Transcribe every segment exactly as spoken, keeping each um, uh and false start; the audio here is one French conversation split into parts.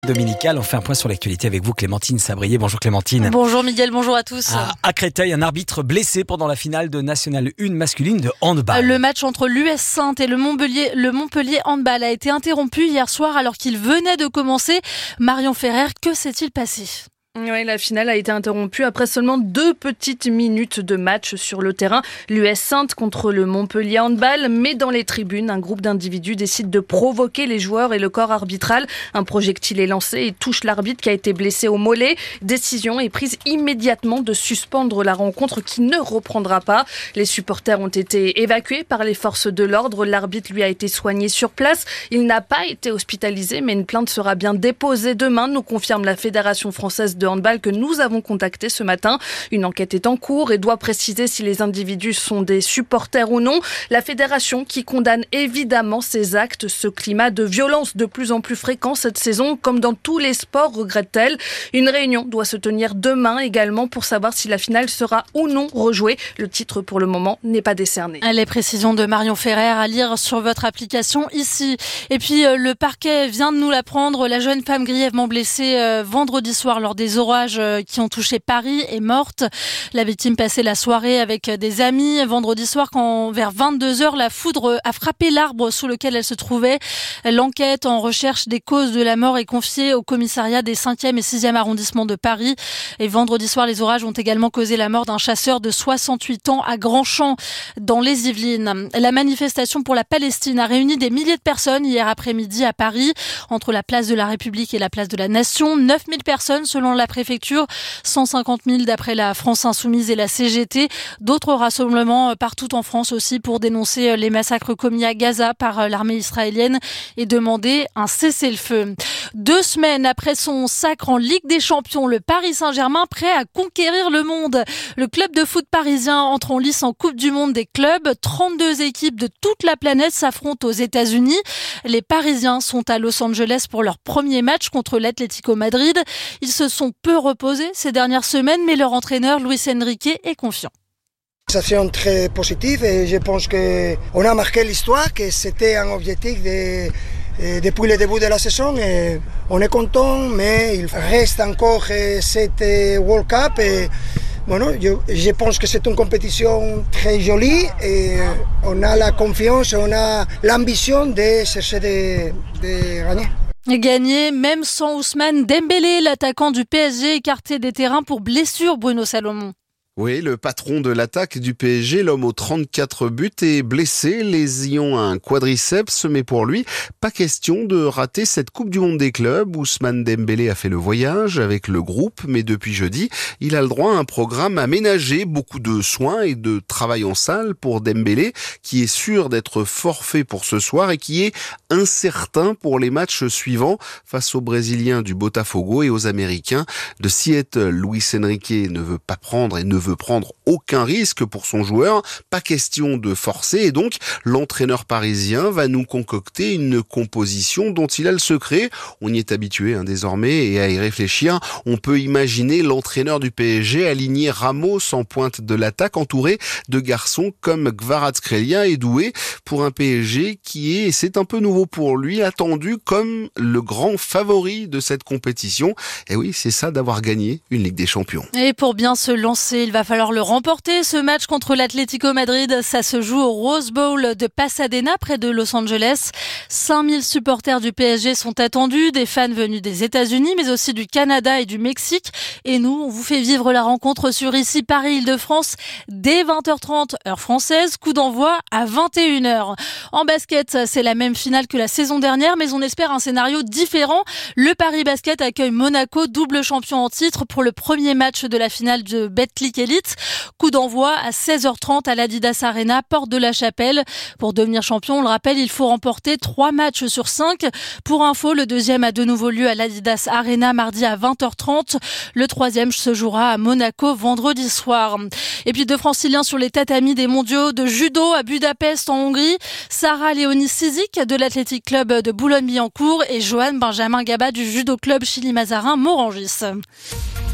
Dominical, on fait un point sur l'actualité avec vous, Clémentine Sabrier. Bonjour Clémentine. Bonjour Miguel, bonjour à tous. À, à Créteil, un arbitre blessé pendant la finale de National un masculine de handball. Le match entre l'U S Saintes et le Montpellier, le Montpellier handball a été interrompu hier soir alors qu'il venait de commencer. Marion Ferrer, que s'est-il passé ? Oui, la finale a été interrompue après seulement deux petites minutes de match sur le terrain. L'U S Saintes contre le Montpellier handball, mais dans les tribunes, un groupe d'individus décide de provoquer les joueurs et le corps arbitral. Un projectile est lancé et touche l'arbitre qui a été blessé au mollet. Décision est prise immédiatement de suspendre la rencontre qui ne reprendra pas. Les supporters ont été évacués par les forces de l'ordre. L'arbitre lui a été soigné sur place. Il n'a pas été hospitalisé, mais une plainte sera bien déposée demain, nous confirme la Fédération française de handball que nous avons contacté ce matin. Une enquête est en cours et doit préciser si les individus sont des supporters ou non. La fédération qui condamne évidemment ces actes, ce climat de violence de plus en plus fréquent cette saison, comme dans tous les sports, regrette-t-elle. Une réunion doit se tenir demain également pour savoir si la finale sera ou non rejouée. Le titre pour le moment n'est pas décerné. Les précisions de Marion Ferrer à lire sur votre application ici. Et puis le parquet vient de nous l'apprendre. La jeune femme grièvement blessée euh, vendredi soir lors des orages qui ont touché Paris est morte. La victime passait la soirée avec des amis vendredi soir quand vers vingt-deux heures la foudre a frappé l'arbre sous lequel elle se trouvait. L'enquête en recherche des causes de la mort est confiée au commissariat des cinquième et sixième arrondissements de Paris. Et vendredi soir, les orages ont également causé la mort d'un chasseur de soixante-huit ans à Grandchamp dans les Yvelines. La manifestation pour la Palestine a réuni des milliers de personnes hier après-midi à Paris entre la place de la République et la place de la Nation. neuf mille personnes selon la préfecture, cent cinquante mille d'après la France Insoumise et la C G T. D'autres rassemblements partout en France aussi pour dénoncer les massacres commis à Gaza par l'armée israélienne et demander un cessez-le-feu. Deux semaines après son sacre en Ligue des Champions, le Paris Saint-Germain prêt à conquérir le monde. Le club de foot parisien entre en lice en Coupe du Monde des clubs. trente-deux équipes de toute la planète s'affrontent aux États-Unis. Les Parisiens sont à Los Angeles pour leur premier match contre l'Atlético Madrid. Ils se sont peu reposés ces dernières semaines, mais leur entraîneur Luis Enrique est confiant. Sensation très positive et je pense qu'on a marqué l'histoire, que c'était un objectif de, depuis le début de la saison. Et on est content, mais il reste encore cette World Cup. Et, bueno, je, je pense que c'est une compétition très jolie et on a la confiance, on a l'ambition de chercher de, de gagner. Gagné même sans Ousmane Dembélé, l'attaquant du P S G écarté des terrains pour blessure, Bruno Salomon. Oui, le patron de l'attaque du P S G, l'homme aux trente-quatre buts, est blessé, lésion à un quadriceps, mais pour lui, pas question de rater cette Coupe du Monde des clubs. Ousmane Dembélé a fait le voyage avec le groupe, mais depuis jeudi, il a le droit à un programme aménagé, beaucoup de soins et de travail en salle pour Dembélé, qui est sûr d'être forfait pour ce soir et qui est incertain pour les matchs suivants face aux Brésiliens du Botafogo et aux Américains de Seattle. Luis Enrique ne veut pas prendre et ne veut prendre aucun risque pour son joueur, pas question de forcer et donc l'entraîneur parisien va nous concocter une composition dont il a le secret. On y est habitué hein, désormais et à y réfléchir, on peut imaginer l'entraîneur du P S G aligner Ramos en pointe de l'attaque entouré de garçons comme Kvaratskhelia et Doué pour un P S G qui est, et c'est un peu nouveau pour lui, attendu comme le grand favori de cette compétition. Et oui, c'est ça d'avoir gagné une Ligue des Champions. Et pour bien se lancer, il va falloir le remporter. Ce match contre l'Atlético Madrid, ça se joue au Rose Bowl de Pasadena, près de Los Angeles. cinq mille supporters du P S G sont attendus, des fans venus des États-Unis, mais aussi du Canada et du Mexique. Et nous, on vous fait vivre la rencontre sur ici, Paris-Île-de-France, dès vingt heures trente, heure française. Coup d'envoi à vingt et une heures. En basket, c'est la même finale que la saison dernière, mais on espère un scénario différent. Le Paris Basket accueille Monaco, double champion en titre, pour le premier match de la finale de Betclic Elite. Coup d'envoi à seize heures trente à l'Adidas Arena, porte de la Chapelle. Pour devenir champion, on le rappelle, il faut remporter trois matchs sur cinq. Pour info, le deuxième a de nouveau lieu à l'Adidas Arena mardi à vingt heures trente. Le troisième se jouera à Monaco vendredi soir. Et puis deux Franciliens sur les tatamis des mondiaux de judo à Budapest en Hongrie. Sarah Léonie Sizik de l'Athletic Club de Boulogne-Billancourt et Johan Benjamin Gaba du judo club Chili Mazarin Morangis.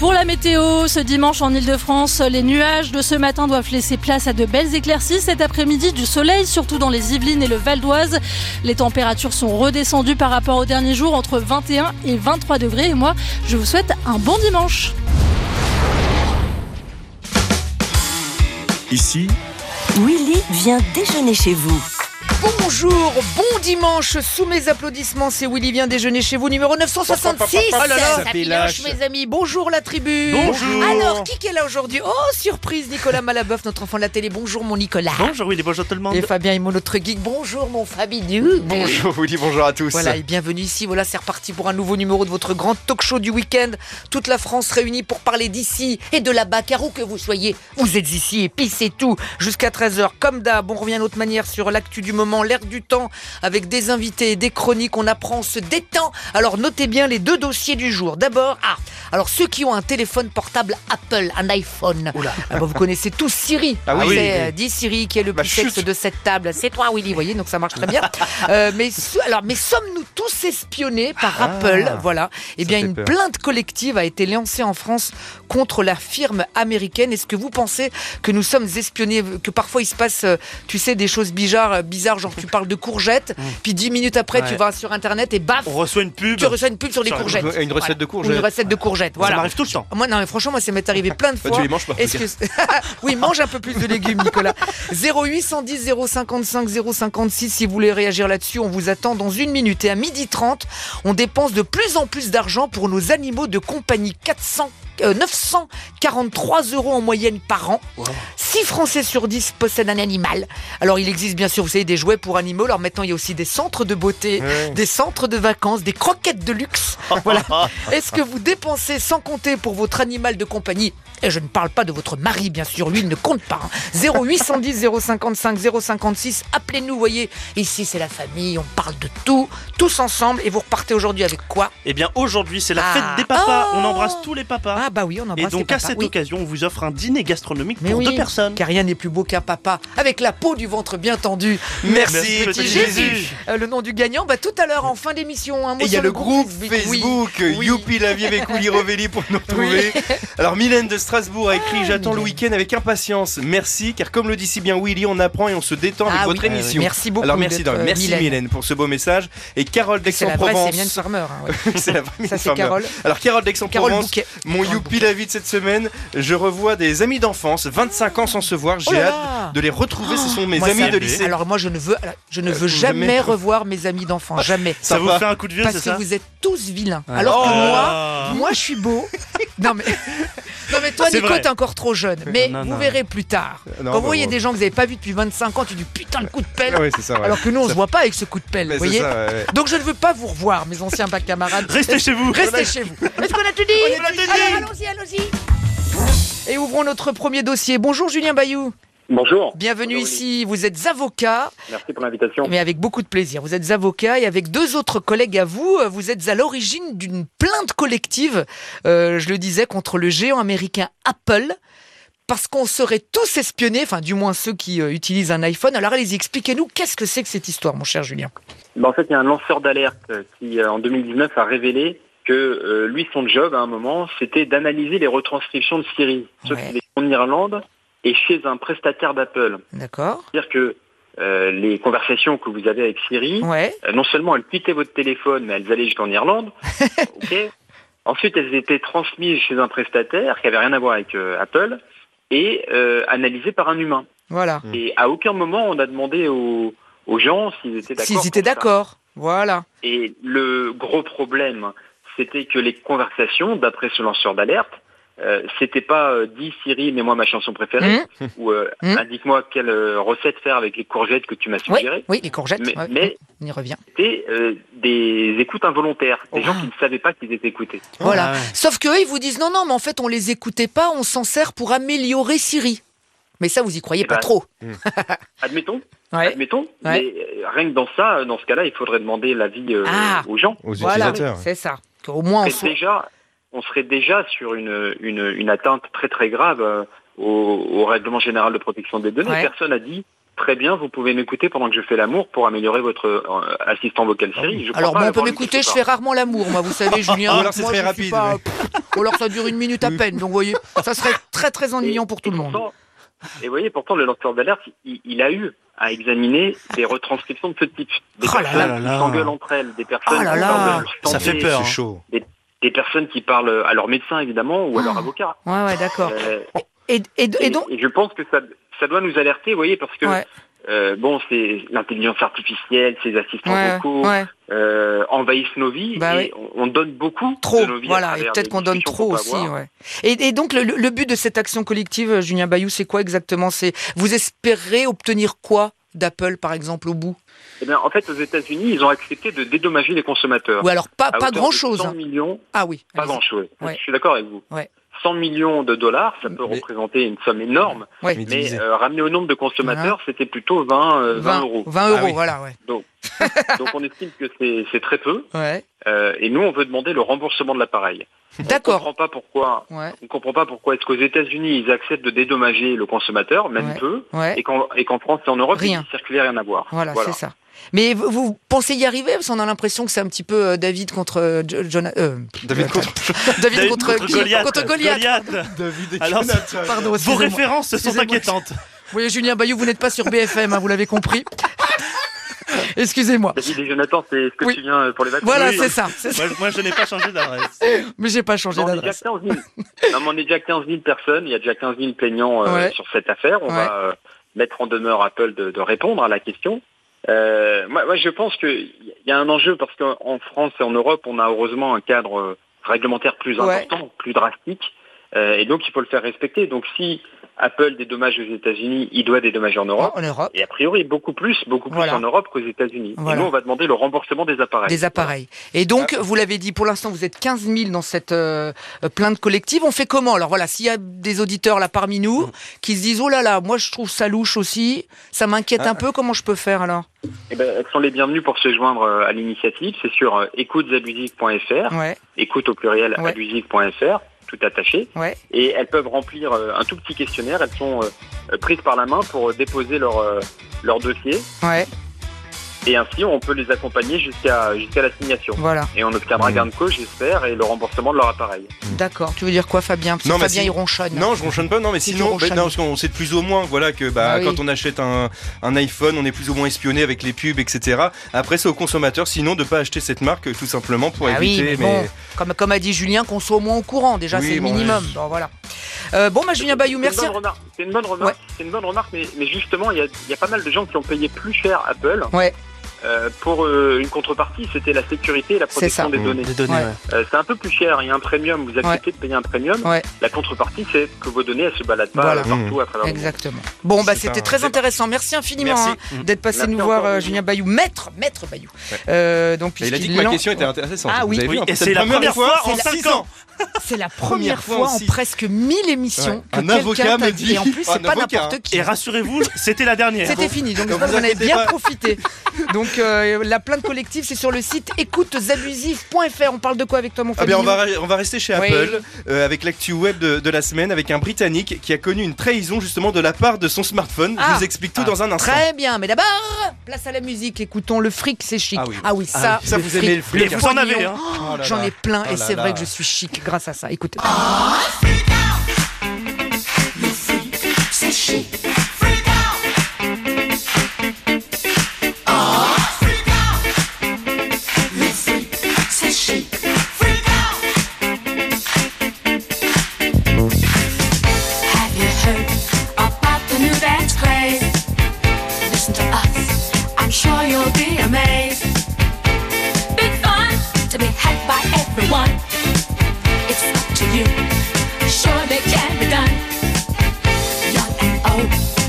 Pour la météo, ce dimanche en Ile-de-France, les nuages de ce matin doivent laisser place à de belles éclaircies. Cet après-midi, du soleil, surtout dans les Yvelines et le Val d'Oise. Les températures sont redescendues par rapport aux derniers jours, entre vingt et un et vingt-trois degrés. Et moi, je vous souhaite un bon dimanche. Ici, Willy vient déjeuner chez vous. Bonjour, bon dimanche, sous mes applaudissements, c'est Willy vient déjeuner chez vous, numéro neuf cent soixante-six. Oh là là, ça piloche, mes amis, bonjour la tribu. Bonjour. Alors, qui est là aujourd'hui? Oh, surprise, Nicolas Malabeuf, notre enfant de la télé. Bonjour mon Nicolas. Bonjour Willy, bonjour tout le monde. Et Fabien Immo, notre geek. Bonjour mon Fabidou. Bonjour Willy, bonjour à tous. Voilà, et bienvenue ici, voilà, c'est reparti pour un nouveau numéro de votre grand talk show du week-end. Toute la France réunie pour parler d'ici et de là-bas, car où que vous soyez, vous êtes ici et puis c'est tout. Jusqu'à treize heures, comme d'hab, on revient d'une autre manière sur l'actu du moment, l'air du temps, avec des invités et des chroniques, on apprend, on se détend. Alors notez bien les deux dossiers du jour. D'abord, ah, alors ceux qui ont un téléphone portable Apple, un iPhone, ah, bah, vous connaissez tous Siri. Ah oui, c'est, oui, euh, oui. Dis Siri qui est le Bah, plus sexe chut. de cette table. C'est toi Willy, vous voyez, donc ça marche très bien. euh, mais, alors, mais sommes-nous tous espionnés par Ah, Apple? Voilà. Eh bien, fait une peur. plainte collective a été lancée en France contre la firme américaine. Est-ce que vous pensez que nous sommes espionnés, que parfois il se passe, euh, tu sais, des choses bizarres, bizarres, genre tu parles de courgettes, puis dix minutes après Ouais. tu vas sur internet et baf, On reçoit une pub. tu reçois une pub sur les Sur- courgettes. une recette de Ou courgettes. Une recette de courgettes. Ça Voilà. m'arrive tout le temps. Moi, non, mais franchement, moi, ça m'est arrivé plein de Bah, fois. tu les manges pas, Est-ce que oui, mange un peu plus de légumes, Nicolas. zéro huit cent dix zéro cinquante-cinq zéro cinquante-six si vous voulez réagir là-dessus. On vous attend dans une minute. Et à midi trente, on dépense de plus en plus d'argent pour nos animaux de compagnie. quatre cents, euh, neuf cent quarante-trois euros en moyenne par an. six Français sur dix possèdent un animal. Alors, il existe bien sûr, vous savez, des jouets pour animaux. Alors maintenant, il y a aussi des centres de beauté, Ouais. des centres de vacances, des croquettes de luxe. Voilà. Est-ce que vous dépensez sans compter pour votre animal de compagnie? Et je ne parle pas de votre mari, bien sûr, lui, il ne compte pas. hein. zéro huit cent dix zéro cinquante-cinq zéro cinquante-six, appelez-nous, voyez. Ici, c'est la famille, on parle de tout, tous ensemble. Et vous repartez aujourd'hui avec quoi? Eh bien aujourd'hui c'est la Ah. fête des papas. Oh. On embrasse tous les papas. Ah bah oui, on Et embrasse les donc à papas, cette oui. occasion, on vous offre un dîner gastronomique Mais pour oui, deux personnes. car rien n'est plus beau qu'un papa avec la peau du ventre bien tendue. Merci, petit petit Jésus. Jésus. Euh, le nom du gagnant, bah tout à l'heure en fin d'émission. Un mot Et il y sur a le groupe Facebook. Facebook Oui, oui. Youpi la vie avec Willy Rovelli pour nous retrouver. Alors Mylène de Strasbourg a écrit: j'attends le Mylène. week-end avec impatience. Merci, car comme le dit si bien Willy, on apprend et on se détend avec Ah votre oui. émission. Merci beaucoup. Alors merci, d'être, dans- euh, merci Mylène. Mylène. pour ce beau message. Et Carole C'est la vraie, c'est d'Aix-en-Provence. Mylène Farmer. hein, ouais. C'est la vraie Ça, Mylène c'est Farmer. Carole. Alors Carole Carole d'Aix-en-Provence, Bouquet. mon Carole Youpi Bouquet. la vie de cette semaine, je revois des amis d'enfance, vingt-cinq ans sans se voir. Oh J'ai là hâte là. de les retrouver. Ce sont mes Moi, amis ça- de lycée. Alors moi, je ne veux, alors, je ne veux Euh, jamais, jamais. revoir mes amis d'enfance, jamais. Ça vous Sympa. fait un coup de vieux, Parce c'est que ça? vous êtes tous vilains. Alors que Oh. moi, moi, je suis beau. Non mais, non mais toi, C'est Nico, vrai. t'es encore trop jeune. Mais Non, vous non. verrez plus tard. Non, Quand vous bah, voyez bon. des gens que vous n'avez pas vus depuis vingt-cinq ans, tu dis putain le coup de pelle. Ah ouais, c'est ça, ouais. Alors que nous, on Ça- se voit pas avec ce coup de pelle. Mais Vous c'est voyez. ça, ouais, ouais. Donc je ne veux pas vous revoir, mes anciens bacs camarades. Restez chez vous. Restez chez vous. Est-ce qu'on a tout dit? On a tout dit. Alors allons-y, allons-y. Et ouvrons notre premier dossier. Bonjour Julien Bayou. Bonjour. Bienvenue Bonjour, ici. Vous êtes avocat. Merci pour l'invitation. Mais avec beaucoup de plaisir. Vous êtes avocat et avec deux autres collègues à vous, vous êtes à l'origine d'une plainte collective, euh, je le disais, contre le géant américain Apple, parce qu'on serait tous espionnés, enfin du moins ceux qui euh, utilisent un iPhone. Alors allez-y, expliquez-nous, qu'est-ce que c'est que cette histoire, mon cher Julien? Ben, en fait, il y a un lanceur d'alerte qui, euh, en deux mille dix-neuf, a révélé que euh, lui, son job, à un moment, c'était d'analyser les retranscriptions de Siri, sauf Ouais. qu'il est en Irlande et chez un prestataire d'Apple. D'accord. C'est-à-dire que euh, les conversations que vous avez avec Siri, Ouais. euh, non seulement elles quittaient votre téléphone, mais elles allaient jusqu'en Irlande. Ok. Ensuite, elles étaient transmises chez un prestataire qui avait rien à voir avec euh, Apple et euh, analysées par un humain. Voilà. Et à aucun moment, on a demandé aux, aux gens s'ils étaient d'accord. S'ils étaient pour ça. d'accord. Voilà. Et le gros problème, c'était que les conversations, d'après ce lanceur d'alerte, euh, c'était pas euh, dis Siri, mets-moi ma chanson préférée, Mmh. ou euh, Mmh. indique-moi quelle euh, recette faire avec les courgettes que tu m'as Oui, suggérées. oui, les courgettes. Mais, ouais. mais On y revient. c'était euh, des écoutes involontaires, des Oh. gens qui ne savaient pas qu'ils étaient écoutés. Voilà. Ah ouais. Sauf qu'eux, ils vous disent non, non, mais en fait, on les écoutait pas, on s'en sert pour améliorer Siri. Mais ça, vous y croyez Eh pas ben, trop. Admettons, Ouais. admettons, Ouais. mais euh, rien que dans ça, dans ce cas-là, il faudrait demander l'avis euh, Ah. aux gens. Aux Voilà, utilisateurs. c'est ça. Qu'au moins, on On soit... serait déjà, on serait déjà sur une, une, une atteinte très très grave euh, au, au règlement général de protection des données. Ouais. Personne n'a dit très bien, vous pouvez m'écouter pendant que je fais l'amour pour améliorer votre euh, assistant vocal Siri. Je crois Alors, pas moi, on peut avoir lu m'écouter, quelque je part. fais rarement l'amour, moi, vous savez, Julien. Ou alors c'est Moi, très je suis rapide, pas- ouais. Ou alors ça dure une minute à peine. Donc vous voyez, ça serait très très ennuyant Et- pour tout et le monde. pourtant- Et vous voyez, pourtant, le lanceur d'alerte, il, il a eu à examiner des retranscriptions de ce type. Des Oh là personnes là qui là. s'engueulent entre elles, des personnes Oh là qui là. parlent de leur Ça santé, fait peur. C'est hein. chaud. des personnes qui parlent à leur médecin, évidemment, ou à leur Oh. avocat. Ouais, ouais, d'accord. Euh, Et, et, et et, donc, et je pense que ça, ça doit nous alerter, vous voyez, parce que ouais, euh, bon, c'est l'intelligence artificielle, ces assistants ouais, vocaux ouais. euh, envahissent nos vies Bah et on, on donne beaucoup Trop, de nos vies. à voilà, et travers peut-être des qu'on donne discussions trop qu'on peut aussi, avoir. ouais. Et, et donc, le, le but de cette action collective, Julien Bayou, c'est quoi exactement? C'est vous espérez obtenir quoi d'Apple, par exemple, au bout? Eh bien, en fait, aux États-Unis, ils ont accepté de dédommager les consommateurs. Ou alors pas, à pas hauteur de grand-chose. cent hein. millions, Ah oui. pas allez-y. grand-chose. Ouais. Je suis d'accord avec vous. Ouais. cent millions de dollars, ça peut Mais- représenter une somme énorme, Ouais. Mais mais divisé. euh, ramené au nombre de consommateurs, c'était plutôt vingt, euh, vingt euros. vingt euros, Ah oui. voilà, ouais. Donc, donc on estime que c'est c'est très peu. Ouais. Euh, et nous, on veut demander le remboursement de l'appareil. On D'accord. comprend pas pourquoi. Ouais. On comprend pas pourquoi est-ce qu'aux États-Unis ils acceptent de dédommager le consommateur, même Ouais. peu, Ouais. et qu'en et qu'en France et en Europe, Rien. il circulait rien à voir. Voilà, c'est ça. Mais vous, vous pensez y arriver? Parce qu'on a l'impression que c'est un petit peu euh, David contre euh, Jo- Jonah- euh, David contre David, David contre, contre qui Goliath. Contre Goliath. David et Alors, Jonathan. Pardon, Vos excusez-moi. références sont Excusez-moi. inquiétantes. Vous voyez, Julien Bayou, vous n'êtes pas sur B F M, hein, vous l'avez compris. Excusez-moi. David et Jonathan, c'est ce que Oui. tu viens euh, pour les vacances. Voilà, Oui. c'est ça. c'est ça. Moi, moi, je n'ai pas changé d'adresse. Mais j'ai pas changé Non, on est déjà d'adresse. quinze mille. Non, mais on est déjà quinze mille personnes. Il y a déjà quinze mille plaignants euh, Ouais. sur cette affaire. On Ouais. va euh, mettre en demeure Apple de, de répondre à la question. Euh, moi, moi, je pense qu'il y a un enjeu parce qu'en France et en Europe, on a heureusement un cadre euh, réglementaire plus Ouais. important, plus drastique. Euh, et donc, il faut le faire respecter. Donc, si Apple dédommage aux États-Unis, il doit dédommager en Europe. En Europe. Et a priori, beaucoup plus, beaucoup plus Voilà. en Europe qu'aux États-Unis. Voilà. Et nous, on va demander le remboursement des appareils. Des appareils. Et donc, vous l'avez dit, pour l'instant, vous êtes quinze mille dans cette euh, plainte collective. On fait comment? Alors voilà, s'il y a des auditeurs là parmi nous qui se disent, oh là là, moi je trouve ça louche aussi, ça m'inquiète un peu, comment je peux faire alors? Eh ben, elles sont les bienvenues pour se joindre euh, à l'initiative. C'est sur euh, écoutes abusives point f r, Ouais, écoute au pluriel Ouais. abusive point f r, tout attaché. ouais. Et elles peuvent remplir euh, un tout petit questionnaire. Elles sont euh, prises par la main pour euh, déposer leur, euh, leur dossier. Ouais, Et ainsi, on peut les accompagner jusqu'à jusqu'à la signation. voilà. Et on obtiendra gain de cause, j'espère, et le remboursement de leur appareil. D'accord. Tu veux dire quoi, Fabien? Parce que Non, mais Fabien, si- il ronchonne. Non, je ronchonne pas. Non, mais Si tu sinon, ronchonnes. bah, non, parce qu'on sait de plus ou moins, voilà, que bah, Ah oui. quand on achète un, un iPhone, on est plus ou moins espionné avec les pubs, et cetera. Après, c'est au consommateur, sinon, de pas acheter cette marque, tout simplement pour Ah oui, éviter. mais bon, comme, comme a dit Julien, qu'on soit au moins au courant. Déjà, Oui, c'est le bon, minimum. Bon, voilà. Euh, bon, bah, Julien Bayou, C'est merci. une bonne remarque. C'est une bonne remarque. C'est une bonne remarque, mais, mais justement, il y a, il y a pas mal de gens qui ont payé plus cher Apple. Ouais. Euh, pour euh, une contrepartie, c'était la sécurité et la C'est ça. protection des Mmh. données. Des données, Ouais. ouais. Euh, c'est un peu plus cher, il y a un premium, vous acceptez de payer un premium. Ouais. La contrepartie, c'est que vos données, elles se baladent pas Voilà. euh, partout à travers le monde. Exactement. Bon, bah, C'est c'était un très débat. intéressant. Merci infiniment Merci. hein, d'être passé Merci nous voir, encore, euh, Julien. Julien Bayou. Maître, maître Bayou. Ouais. Euh, donc, Mais il a dit puisqu'il que ma lance- question était intéressante. Ah Vous oui. avez vu, Oui, en et fait, c'est la première fois en six cinq ans. C'est la première Première fois fois en aussi. presque mille émissions Ouais. que Un avocat quelqu'un t'a me dit. dit- Et en plus, Ah, c'est un pas avocat, n'importe qui. Et rassurez-vous, c'était la dernière. C'était fini, donc Donc, j'espère que vous vous en avez inquiétez bien pas. profité. Donc euh, la plainte collective, c'est sur le site écoutes abusives point f r. On parle de quoi avec toi, mon Ah bien, Fabien? on, va, on va rester chez Oui. Apple euh, avec l'actu web de, de la semaine avec un Britannique qui a connu une trahison justement de la part de son smartphone. Ah. Je vous explique tout dans un instant. Très bien, mais d'abord, place à la musique. Écoutons le fric, c'est chic. Ah oui. ça, Ça, vous aimez le fric, Et vous en pognon. avez, hein. Oh là J'en là. ai plein Oh et là c'est là. vrai que je suis chic grâce à ça. Écoutez. Have you heard about the new dance craze? Listen to us, I'm sure you'll be amazed. Big fun to be had by everyone. It's up to you, surely can be done. Young and old,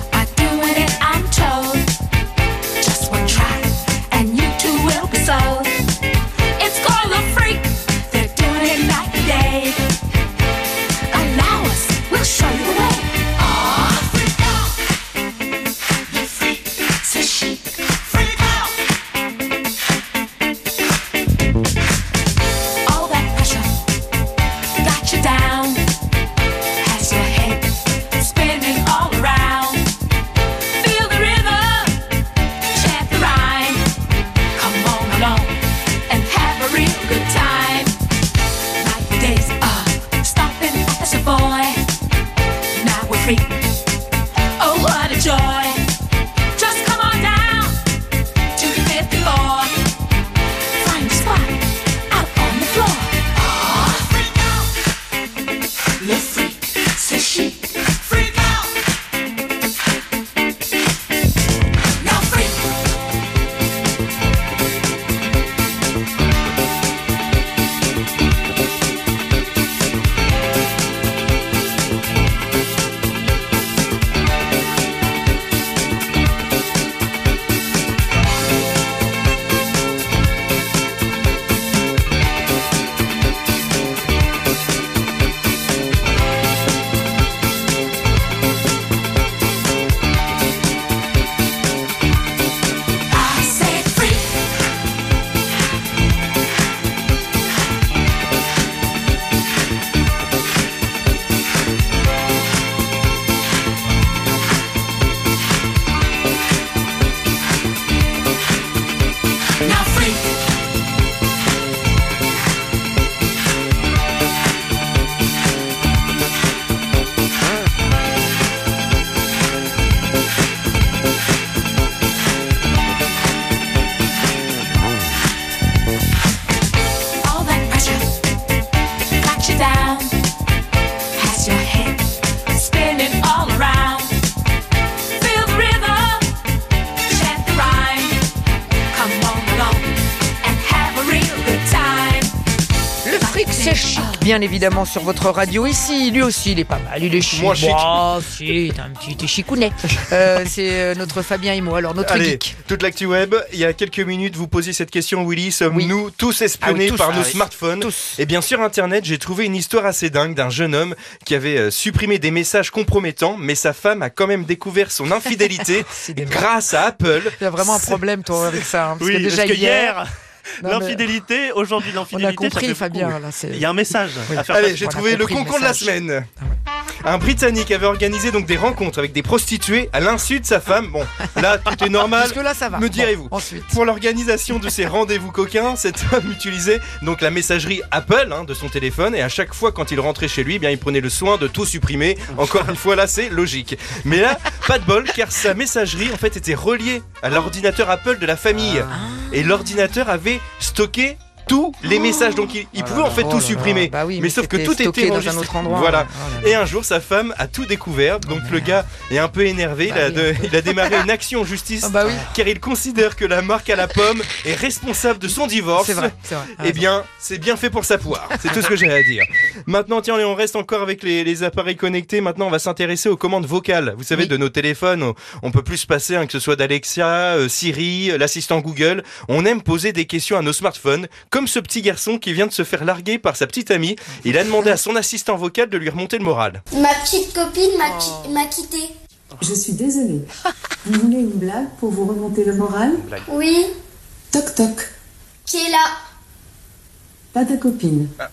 C'est chic, bien évidemment, sur votre radio ici. Lui aussi, il est pas mal, il est chic. Moi, chic. Oh, si, t'es un petit t'es chicounet. Euh, c'est euh, notre Fabien et moi, alors notre Allez, geek. toute l'actu web. Il y a quelques minutes, vous posiez cette question, Willy. Sommes-nous oui. tous espionnés ah oui, tous, par ah nos oui. smartphones? Tous. Et bien sur Internet, j'ai trouvé une histoire assez dingue d'un jeune homme qui avait euh, supprimé des messages compromettants, mais sa femme a quand même découvert son infidélité grâce à Apple. Tu as vraiment un problème, toi, avec ça. Hein, parce oui, que déjà parce que hier... hier... Non, l'infidélité, mais... aujourd'hui l'infidélité, on a compris, ça fait Fabien. beaucoup. Là, c'est... Il y a un message oui. à faire. Allez, j'ai on trouvé le concon de la semaine. Ah ouais. Un Britannique avait organisé donc des rencontres avec des prostituées à l'insu de sa femme. Bon, là tout est normal. Jusque là, ça va. Me direz-vous. Bon, ensuite. Pour l'organisation de ces rendez-vous coquins, cet homme utilisait donc la messagerie Apple hein, de son téléphone et à chaque fois quand il rentrait chez lui, eh bien il prenait le soin de tout supprimer. Encore une fois là, c'est logique. Mais là, pas de bol car sa messagerie en fait était reliée à l'ordinateur Apple de la famille ah. et l'ordinateur avait stocké tous les messages, donc il, il oh pouvait en fait oh tout supprimer. Bah oui, mais, mais sauf que tout était dans enregistré. Un autre endroit. Voilà. Oh et un jour, sa femme a tout découvert. Donc oh le gars est un peu énervé. Bah il, a oui. de, il a démarré une action en justice, oh bah oui. car il considère que la marque à la pomme est responsable de son divorce. C'est vrai. C'est vrai. Ah, eh bien, c'est bien fait pour sa poire. C'est tout ce que j'ai à dire. Maintenant, tiens, on reste encore avec les, les appareils connectés. Maintenant, on va s'intéresser aux commandes vocales. Vous savez, oui. de nos téléphones, on, on peut plus se passer, hein, que ce soit d'Alexa, euh, Siri, l'assistant Google. On aime poser des questions à nos smartphones, comme ce petit garçon qui vient de se faire larguer par sa petite amie. Il a demandé à son assistant vocal de lui remonter le moral. Ma petite copine m'a, oh. m'a quitté. Je suis désolée. Vous voulez une blague pour vous remonter le moral? Oui. Toc toc. Qui est là? Pas ta copine. Ah,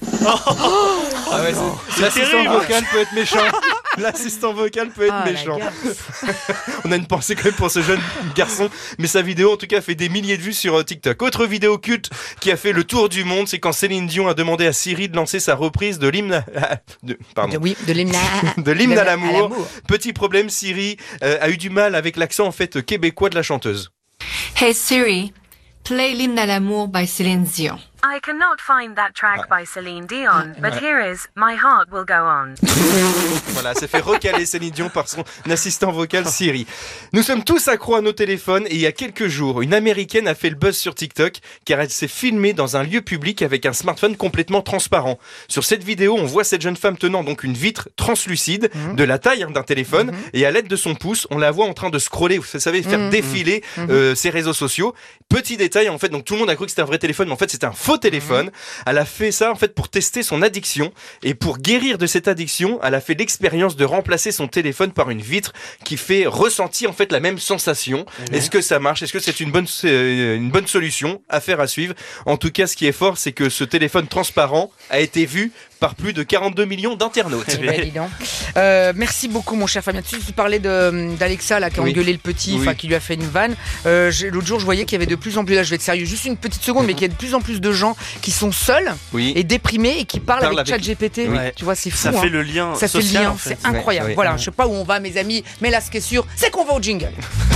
ah ouais, c'est, l'assistant vocal peut être méchant. L'assistant vocal peut être ah, méchant. On a une pensée quand même pour ce jeune garçon, mais sa vidéo en tout cas fait des milliers de vues sur TikTok. Autre vidéo culte qui a fait le tour du monde, c'est quand Céline Dion a demandé à Siri de lancer sa reprise de l'hymne, de, pardon, de, oui, de l'hymne, de l'hymne à, l'amour. à l'amour. Petit problème, Siri euh, a eu du mal avec l'accent en fait québécois de la chanteuse. Hey Siri, play l'hymne à l'amour by Céline Dion. I cannot find that track by Celine Dion, but here is My Heart Will Go On. Voilà, c'est fait recaler Céline Dion par son assistant vocal Siri. Nous sommes tous accros à nos téléphones et il y a quelques jours, une américaine a fait le buzz sur TikTok car elle s'est filmée dans un lieu public avec un smartphone complètement transparent. Sur cette vidéo, on voit cette jeune femme tenant donc une vitre translucide mmh. de la taille hein, d'un téléphone mmh. et à l'aide de son pouce, on la voit en train de scroller, vous savez, faire mmh. défiler mmh. euh, ses réseaux sociaux. Petit détail, en fait, donc tout le monde a cru que c'était un vrai téléphone, mais en fait, c'était un faux téléphone. Mmh. Elle a fait ça en fait pour tester son addiction et pour guérir de cette addiction, elle a fait l'expérience de remplacer son téléphone par une vitre qui fait ressentir en fait la même sensation. Mmh. Est-ce que ça marche? Est-ce que c'est une bonne euh, une bonne solution? Affaire à suivre. En tout cas, ce qui est fort, c'est que ce téléphone transparent a été vu par plus de quarante-deux millions d'internautes. Eh ben, dis donc. Euh, merci beaucoup mon cher Fabien. Tu, tu parlais de, d'Alexa là, qui a oui. engueulé le petit, enfin oui. qui lui a fait une vanne. Euh, l'autre jour je voyais qu'il y avait de plus en plus, là je vais être sérieux, juste une petite seconde, mm-hmm. mais qu'il y a de plus en plus de gens qui sont seuls oui. et déprimés et qui parlent Parle avec, avec ChatGPT. Oui. Tu vois, c'est fou. Ça hein. fait le lien. Ça social, fait le lien, en fait. c'est incroyable. Ouais, ouais. Voilà, ouais. je sais pas où on va mes amis, mais là ce qui est sûr, c'est qu'on va au jingle.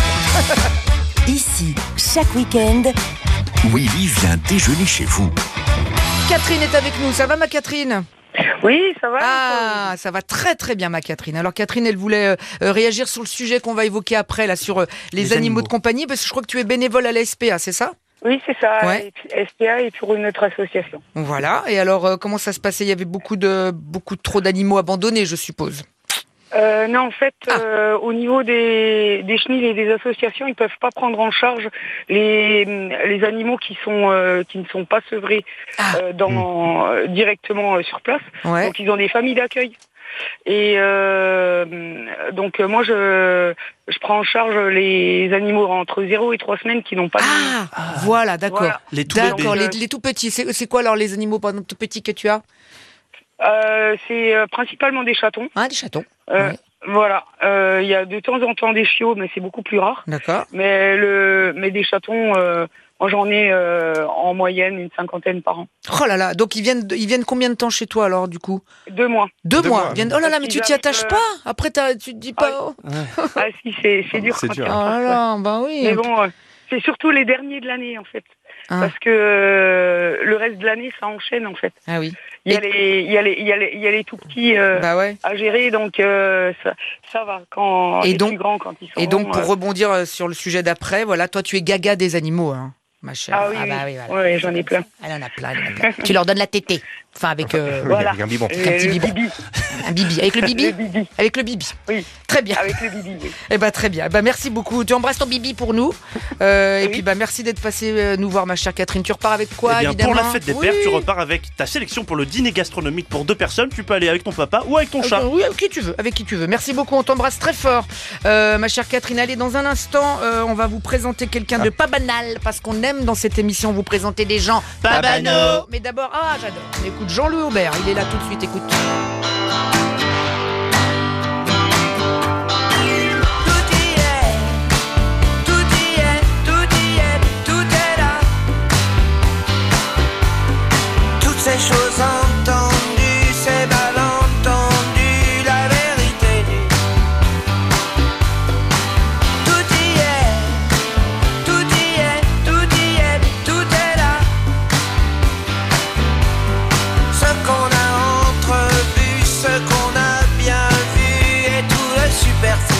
Ici, chaque week-end, Willy vient déjeuner chez vous. Catherine est avec nous, ça va ma Catherine? Oui, ça va. Ah, ça va très très bien ma Catherine. Alors Catherine, elle voulait euh, réagir sur le sujet qu'on va évoquer après, là, sur euh, les, les animaux. animaux de compagnie, parce que je crois que tu es bénévole à la S P A, c'est ça? Oui, c'est ça, ouais. S P A et pour une autre association. Voilà, et alors euh, comment ça se passait? Il y avait beaucoup de beaucoup trop d'animaux abandonnés, je suppose. Euh, non, en fait, ah. euh, au niveau des, des chenilles et des associations, ils peuvent pas prendre en charge les, les animaux qui sont euh, qui ne sont pas sevrés ah. euh, dans, mmh. euh, directement euh, sur place. Ouais. Donc, ils ont des familles d'accueil. Et euh, donc, euh, moi, je, je prends en charge les animaux entre zéro et trois semaines qui n'ont pas de Ah, ah. Voilà, d'accord. Voilà. Les tout d'accord, les, les tout petits. C'est, c'est quoi alors les animaux par exemple, tout petits que tu as? Euh, c'est euh, principalement des chatons. Ah, des chatons. Euh, ouais. Voilà. Il euh, y a de temps en temps des chiots, mais c'est beaucoup plus rare. D'accord. Mais le, mais des chatons, euh, moi j'en ai euh, en moyenne une cinquantaine par an. Oh là là. Donc ils viennent, ils viennent combien de temps chez toi alors du coup? Deux mois. Deux, Deux mois. mois. Viennent... Oh là là, mais tu t'y attaches euh... pas? Après t'as, tu te dis pas. Ah, oh. ah si, c'est, c'est dur. C'est dur. Oh là là, bah oui. Mais bon, euh, c'est surtout les derniers de l'année en fait. Ah. Parce que euh, le reste de l'année, ça enchaîne en fait. Ah oui. Il y a les, il y a les, il y a les, il y a les tout petits euh, bah ouais. à gérer, donc euh, ça, ça va quand et les donc, plus grands quand ils sont. Et donc euh... pour rebondir sur le sujet d'après, voilà, toi tu es gaga des animaux, hein, ma chère. Ah oui, ah, bah, oui, oui, voilà. Ouais, j'en ai plein. Elle en a plein. Elle en a plein. Tu leur donnes la tétée. Enfin, avec, euh, voilà. Avec un biberon. Avec un petit biberon. Bibi. Un bibi. Avec le bibi, le bibi. Avec le bibi. Oui. Très bien. Avec le bibi, oui. Eh ben, très bien. Eh ben, merci beaucoup. Tu embrasses ton bibi pour nous. Euh, oui. Et puis, bah, merci d'être passé euh, nous voir, ma chère Catherine. Tu repars avec quoi, eh bien, évidemment pour la fête des oui. pères, tu repars avec ta sélection pour le dîner gastronomique pour deux personnes. Tu peux aller avec ton papa ou avec ton chat. Euh, oui, avec qui tu veux. Avec qui tu veux. Merci beaucoup. On t'embrasse très fort. Euh, ma chère Catherine, allez, dans un instant, euh, on va vous présenter quelqu'un de pas banal. Parce qu'on aime dans cette émission vous présenter des gens pas banaux. Mais d'abord, ah, j'adore. On écoute Jean-Louis Aubert. Il est là tout de suite. Écoute. Ces choses entendues, ces malentendus, la vérité nue. Tout y est, tout y est, tout y est, tout est là. Ce qu'on a entrevu, ce qu'on a bien vu et tout le superflu.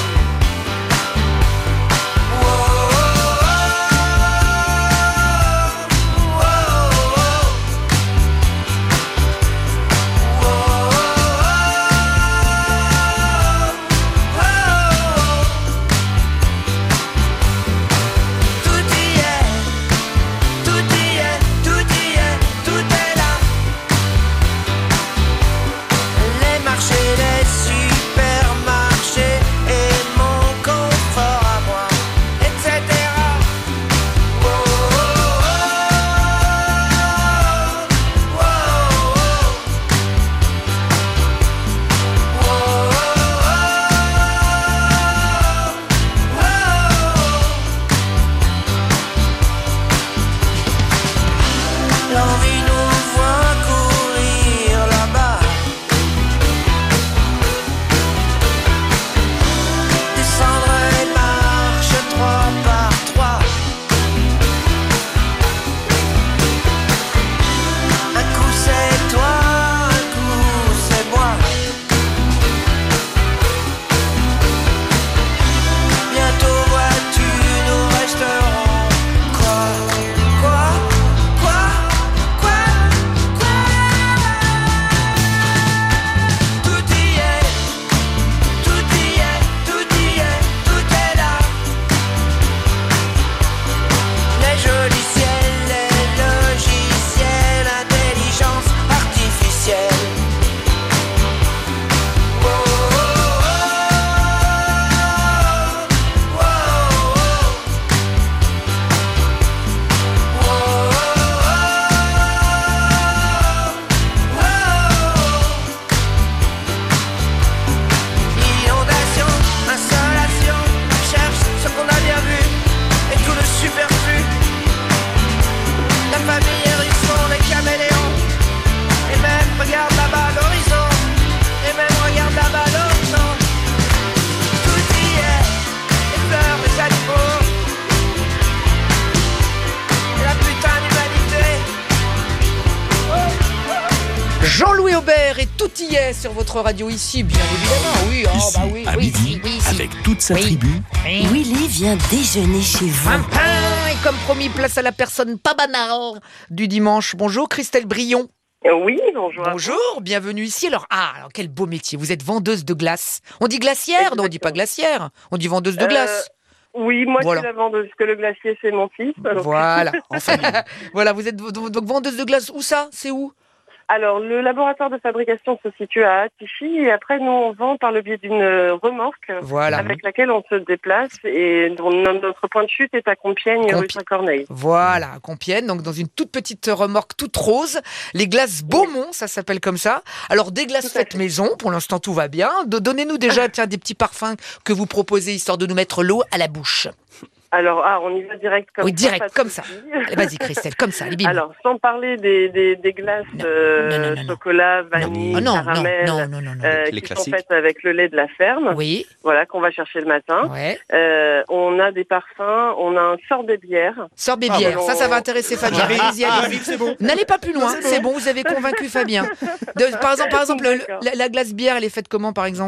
Jean-Louis Aubert et tout y est sur votre radio ici, bien évidemment. Oui, oh, Ici, bah oui, à oui, midi, oui, oui, avec toute sa oui. tribu. Oui. Willy vient déjeuner chez vous. Pam, pam. Et comme promis, place à la personne pas banale du dimanche. Bonjour Christelle Brion. Oui, bonjour. Bonjour, bienvenue ici. Alors, ah, alors quel beau métier. Vous êtes vendeuse de glace. On dit glacière? Exactement. Non, on dit pas glacière. On dit vendeuse de Euh, glace. Oui, moi Voilà. je suis la vendeuse, parce que le glacier c'est mon fils. donc- Voilà, enfin, voilà, vous êtes donc donc vendeuse de glace. Où ça? C'est où? Alors, le laboratoire de fabrication se situe à Attichy et après, nous, on vend par le biais d'une euh, remorque Voilà. avec laquelle on se déplace et dont notre point de chute est à Compiègne, Compi- rue Saint-Corneille. Voilà, à Compiègne, donc dans une toute petite remorque toute rose. Les glaces Beaumont, ça s'appelle comme ça. Alors, des glaces Tout à faites fait. maison, pour l'instant tout va bien. De- Donnez-nous déjà tiens, des petits parfums que vous proposez, histoire de nous mettre l'eau à la bouche. Alors, ah, on y va direct comme Oui, ça. direct, pas de comme souci. ça. Allez, vas-y Christelle, comme ça, les bim. Alors, sans parler des, des, des glaces euh, Non, non, non, non. chocolat, vanille, Oh non, non, caramel, non, non, non, non. euh, Les qui sont classiques. faites avec le lait de la ferme. Oui, Voilà, qu'on va chercher le matin. ouais. Euh, on a des parfums, on a un sorbet bière. Sorbet Ah, bière, ouais. ça, ça va intéresser Fabien. J'arrive, Allez-y, allez-y. j'arrive, c'est bon. N'allez pas plus loin, C'est bon. c'est bon, vous avez convaincu Fabien. De- par exemple, par exemple le- D'accord. la, la glace bière, elle est faite comment par exemple?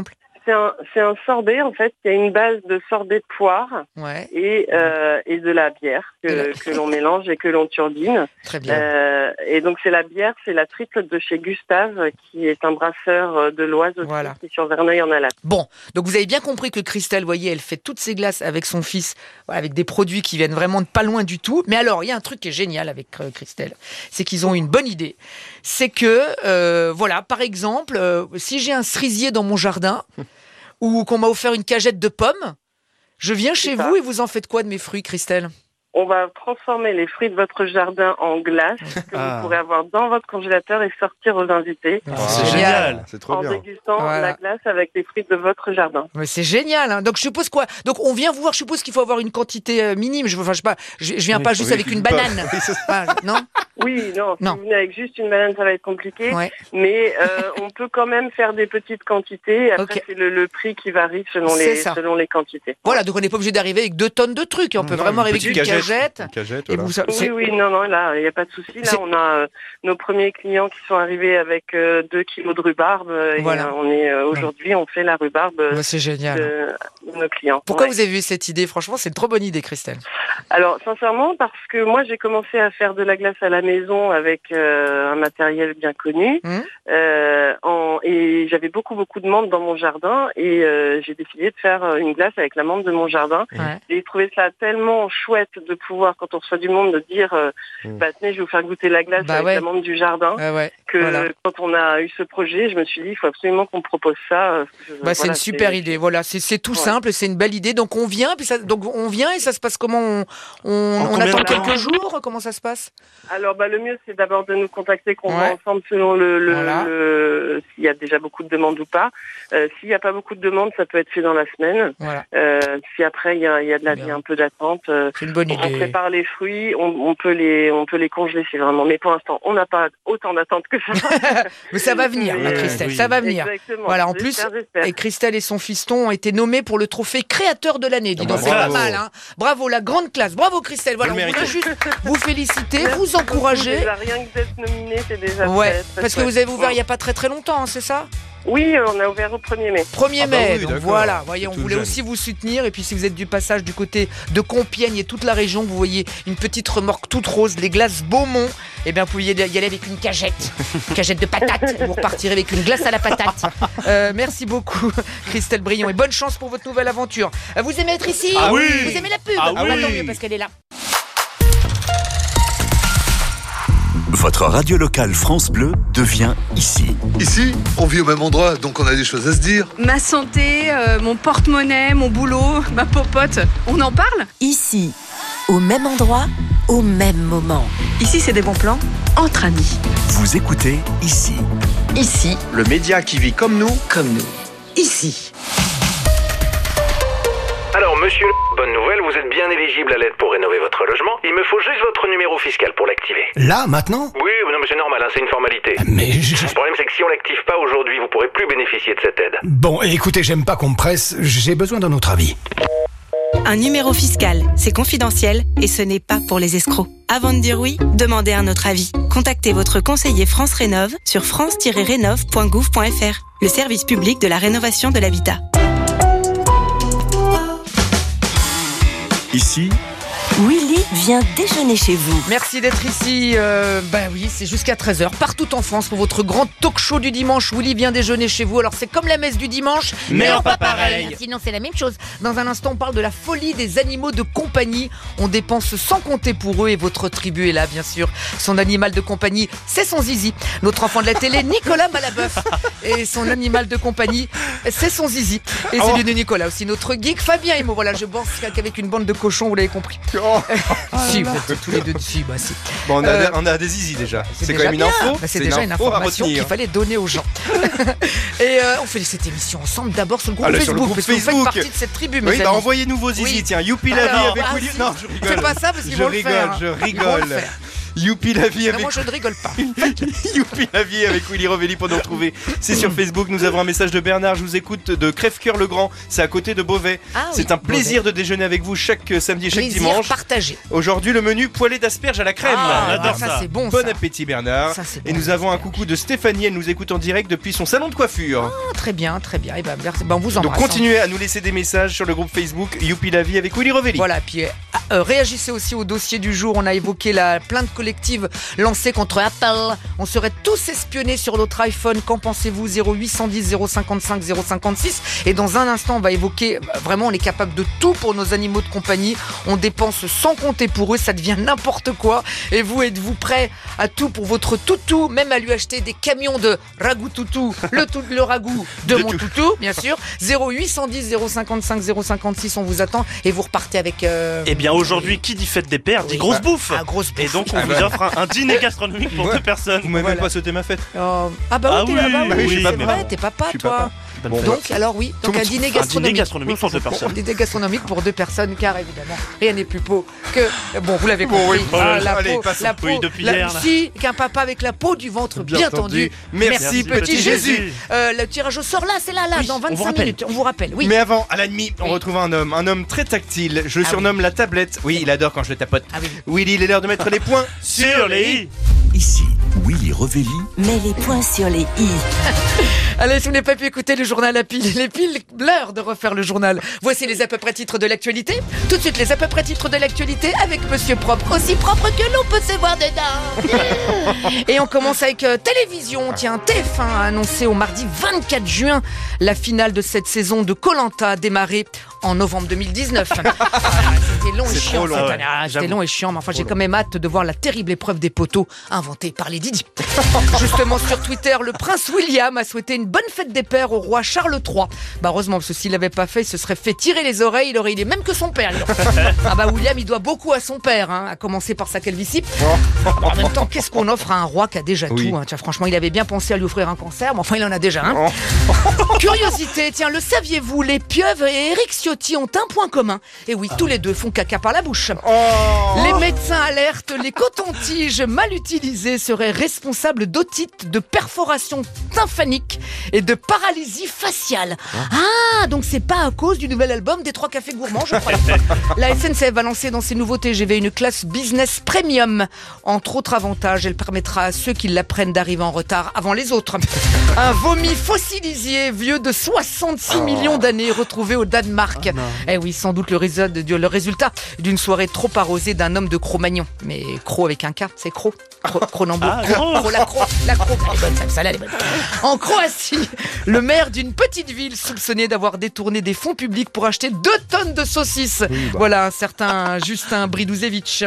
c'est un, c'est un sorbet, en fait. Il y a une base de sorbet de poire ouais. et, euh, et de la bière que, la... que l'on mélange et que l'on turbine. Très bien. Euh, et donc, c'est la bière, c'est la triple de chez Gustave, qui est un brasseur de l'Oise aussi, voilà. qui est sur Verneuil-en-Alsace. Bon, donc vous avez bien compris que Christelle, vous voyez, elle fait toutes ses glaces avec son fils, avec des produits qui viennent vraiment de pas loin du tout. Mais alors, il y a un truc qui est génial avec euh, Christelle, c'est qu'ils ont une bonne idée. C'est que, euh, voilà, par exemple, euh, si j'ai un cerisier dans mon jardin, ou qu'on m'a offert une cagette de pommes, je viens chez vous et vous en faites quoi de mes fruits, Christelle ? On va transformer les fruits de votre jardin en glace que ah. vous pourrez avoir dans votre congélateur et sortir aux invités. Oh, c'est génial, c'est trop en bien. En dégustant voilà. la glace avec les fruits de votre jardin. Mais c'est génial. Hein. Donc je suppose quoi ? Donc on vient vous voir. Je suppose qu'il faut avoir une quantité euh, minime. Je, enfin, je sais pas. Je, je viens oui, pas juste avec une banane. ah, non. Oui, non. Si non. vous venez avec juste une banane, ça va être compliqué. Ouais. Mais euh, on peut quand même faire des petites quantités. Après, okay. c'est le, le prix qui varie selon les ça. selon les quantités. Voilà. Donc on n'est pas obligé d'arriver avec deux tonnes de trucs. On peut non, vraiment arriver avec une cagette. cagette. Une cagette et voilà. vous, oui, oui, non, non. Là, il n'y a pas de souci. Là, on a euh, nos premiers clients qui sont arrivés avec euh, deux kilos de rhubarbe. Voilà. Et, euh, on est euh, aujourd'hui, on fait la rhubarbe. Ouais, c'est génial. De, de nos clients. Pourquoi ouais. vous avez eu cette idée ? Franchement, c'est une trop bonne idée, Christelle. Alors, sincèrement, parce que moi, j'ai commencé à faire de la glace à la maison avec euh, un matériel bien connu. Mmh. Euh, en, et j'avais beaucoup, beaucoup de menthe dans mon jardin. Et euh, j'ai décidé de faire une glace avec la menthe de mon jardin. Ouais. Et j'ai trouvé ça tellement chouette de pouvoir, quand on reçoit du monde, de dire euh, mmh. bah, tenez, je vais vous faire goûter la glace bah, avec ouais. la menthe du jardin. Ah ouais. Que voilà. quand on a eu ce projet, je me suis dit, il faut absolument qu'on propose ça. Bah, voilà, c'est une super c'est... idée. Voilà, c'est, c'est tout ouais. simple, c'est une belle idée. Donc on vient, puis ça, donc on vient et ça se passe comment ? On, on, on attend quelques jours ? Comment ça se passe ? Alors bah, le mieux, c'est d'abord de nous contacter, qu'on ouais. va ensemble selon le, le, voilà. le s'il y a déjà beaucoup de demandes ou pas. Euh, s'il n'y a pas beaucoup de demandes, ça peut être fait dans la semaine. Voilà. Euh, si après il y a, il y a de la, il y a un peu d'attente, euh, c'est une bonne idée. On prépare les fruits, on, on peut les, on peut les congeler, c'est vraiment. Mais pour l'instant, on n'a pas autant d'attente que ça. Mais ça va venir, mais, Christelle, oui. ça va venir. Exactement. Voilà, en j'espère, plus, j'espère. et Christelle et son fiston ont été nommés pour le trophée créateur de l'année. Dis donc, c'est pas mal, hein. Bravo, la grande classe. Bravo, Christelle. Voilà, on voulait juste vous féliciter, Merci vous encourager. Déjà, rien que d'être nominé, c'est déjà ouais, fait. parce que vous avez ouvert il n'y a pas très très longtemps, hein, c'est ça ? Oui, on a ouvert au premier mai. premier ah bah mai, oui, donc d'accord. voilà. Voyez, on Tout voulait jeune. aussi vous soutenir. Et puis, si vous êtes du passage du côté de Compiègne et toute la région, vous voyez une petite remorque toute rose, les glaces Beaumont. Eh bien, vous pouvez y aller avec une cagette, une cagette de patates. Vous repartirez avec une glace à la patate. Euh, merci beaucoup, Christelle Brion, et bonne chance pour votre nouvelle aventure. Vous aimez être ici ? Ah oui. Vous aimez la pub ? Ah bah, oui. tant mieux parce qu'elle est là. Votre radio locale France Bleu devient ici. Ici, on vit au même endroit, donc on a des choses à se dire. Ma santé, euh, mon porte-monnaie, mon boulot, ma popote, on en parle ? Ici, au même endroit, au même moment. Ici, c'est des bons plans entre amis. Vous écoutez ici. Ici, le média qui vit comme nous, comme nous. Ici. Alors, monsieur, bonne nouvelle, vous êtes bien éligible à l'aide pour rénover votre logement. Il me faut juste votre numéro fiscal pour l'activer. Là, maintenant ? Oui, non, mais c'est normal, hein, c'est une formalité. Mais je... Le problème, c'est que si on l'active pas aujourd'hui, vous pourrez plus bénéficier de cette aide. Bon, écoutez, j'aime pas qu'on me presse, j'ai besoin d'un autre avis. Un numéro fiscal, c'est confidentiel et ce n'est pas pour les escrocs. Avant de dire oui, demandez un autre avis. Contactez votre conseiller France Rénov sur france tiret rénov point gouv point f r, le service public de la rénovation de l'habitat. Ici, Willy vient déjeuner chez vous. Merci d'être ici. Euh, ben oui, c'est jusqu'à treize heures, partout en France, pour votre grand talk show du dimanche. Willy vient déjeuner chez vous. Alors, c'est comme la messe du dimanche, mais, mais en pas pareil. pareil. Sinon, c'est la même chose. Dans un instant, on parle de la folie des animaux de compagnie. On dépense sans compter pour eux et votre tribu est là, bien sûr. Son animal de compagnie, c'est son zizi. Notre enfant de la télé, Nicolas Malabeuf. Et son animal de compagnie, c'est son zizi. Et celui oh. de Nicolas aussi. Notre geek, Fabien Imo. Voilà, je pense qu'avec une bande de cochons, vous l'avez compris. Oh. Si, vous êtes tous les deux dessus, bah si. Bon, on a, Euh, on a des zizi déjà. C'est, C'est quand même une déjà info. Bah, c'est c'est déjà une, une info à information retenir. qu'il fallait donner aux gens. Et euh, on fait cette émission ensemble d'abord sur le groupe Ah, là, sur Facebook, le groupe parce que vous faites Facebook. partie de cette tribu, mes Oui, bah amis. envoyez-nous vos zizi. Oui. Tiens, youpi la vie Alors, avec bah, Willy. si. Non, je rigole. Fais pas ça parce qu'ils je vont rigole, le faire. Je Ils vont le rigole, faire. Youpi la vie avec... Non, moi je ne rigole pas. Youpi la vie avec Willy Rovelli pour nous retrouver. C'est sur Facebook, nous avons un message de Bernard. Je vous écoute de Crèvecoeur le Grand. C'est à côté de Beauvais. Ah, c'est oui, un plaisir Beauvais. de déjeuner avec vous chaque samedi et chaque Plaisir dimanche. partagé. Aujourd'hui, le menu poêlé d'asperges à la crème. Ah, On adore ça, ça. c'est bon, Bon ça. appétit Bernard. Ça, c'est et bon, nous avons un coucou de Stéphanie. Elle nous écoute en direct depuis son salon de coiffure. Ah, très bien, très bien. Et ben, merci. Ben, on vous embrasse. Donc continuez à nous laisser des messages sur le groupe Facebook Youpi la vie avec Willy Rovelli. Voilà, puis euh, euh, réagissez aussi au dossier du jour. On a évoqué la plainte collective lancée contre Apple. On serait tous espionnés sur notre iPhone. Qu'en pensez-vous? Zéro huit cent dix zéro cinquante-cinq zéro cinquante-six. Et dans un instant, on va évoquer, euh, vraiment, on est capable de tout pour nos animaux de compagnie. On dépense sans compter pour eux. Ça devient n'importe quoi. Et vous, êtes-vous prêts à tout pour votre toutou? Même à lui acheter des camions de ragoût toutou. Le, tout, le ragoût de, De mon tout. toutou, bien sûr. Zéro huit cent dix zéro cinquante-cinq zéro cinquante-six. On vous attend. Et vous repartez avec... Euh... Eh bien aujourd'hui, qui dit fête des pères dit Oui. grosse bouffe. Ah, grosse bouffe. Et donc on Ah vous bah. offre un, un dîner gastronomique pour Ouais. deux personnes. Vous m'avez Voilà. même pas sauté ma fête. Oh. Ah bah oui, Ah t'es oui, là-bas, oui, bah oui, je suis c'est papa. vrai, t'es papa, Je suis toi. papa. Bonne fête. Donc, alors oui, donc Tout un le dîner Un gastronomique. dîner gastronomique pour deux personnes. Un dîner gastronomique pour deux personnes, car évidemment, rien n'est plus beau que... Bon, vous l'avez compris. oui. Ah, la Allez, peau, passons. la peau, Oui, depuis la- hier, là. Si, qu'un papa avec la peau du ventre bien, Bien tendu. tendu. Merci, petit Jésus. Euh, le tirage au sort, là, c'est là, là, Oui, dans on vous vingt-cinq rappelle. minutes. On vous rappelle, oui. Mais avant, à la demi, on Oui. retrouve un homme, un homme très tactile. Je le Ah surnomme la tablette. Oui, il adore quand je le tapote. Ah oui. Willy, il est l'heure de mettre les points Sur les i. Ici, Willy Rovelli Mets les points sur les i. Allez, si vous n'avez pas pu écouter le journal à pile, les piles, l'heure de refaire le journal. Voici les à peu près titres de l'actualité. Tout de suite, les à peu près titres de l'actualité avec Monsieur Propre, aussi propre que l'on peut se voir dedans. Et on commence avec euh, télévision. Tiens, T F un a annoncé au mardi vingt-quatre juin la finale de cette saison de Koh Lanta démarrée en novembre deux mille dix-neuf. Ah, c'était long et C'est chiant. trop long, cette ouais. année. Ah, c'était J'avoue. long et chiant, mais enfin, j'ai quand même hâte de voir la terrible épreuve des poteaux inventée par les Didi. Justement, sur Twitter, le prince William a souhaité une bonne fête des pères au roi Charles trois. Bah, heureusement, parce que s'il l'avait pas fait, il se serait fait tirer les oreilles, il aurait eu les mêmes que son père. dis donc. Ah bah, William, il doit beaucoup à son père, hein, à commencer par sa calvitie. Bon, en même temps, qu'est-ce qu'on offre à un roi qui a déjà Oui. tout, hein. Tiens, franchement, il avait bien pensé à lui offrir un cancer, mais enfin, il en a déjà un. Curiosité, tiens, le saviez-vous, les pieuvres et Éric Ciotti ont un point commun. Et oui, tous les deux font caca par la bouche. Les médecins alertent, les cotons-tiges mal utilisés seraient responsables d'otite, de perforation tympanique et de paralysie faciale. Ah, donc c'est pas à cause du nouvel album des Trois Cafés Gourmands, je crois. La S N C F va lancer dans ses nouveaux T G V une classe business premium. Entre autres avantages, elle permettra à ceux qui l'apprennent d'arriver en retard avant les autres. Un vomi fossilisé vieux de soixante-six millions d'années retrouvé au Danemark. Eh oui, sans doute le, résul- le résultat d'une soirée trop arrosée d'un homme de Cro-Magnon. Mais Cro avec un K, c'est Cro. Cro Cronenbourg. Ah, Cro, Cro. Cro, la Cro, la Cro. Elle est bonne, celle- celle-là, elle est bonne. En Croatie, le maire d'une petite ville soupçonné d'avoir détourné des fonds publics pour acheter deux tonnes de saucisses. Voilà un certain Justin Bridouzevic.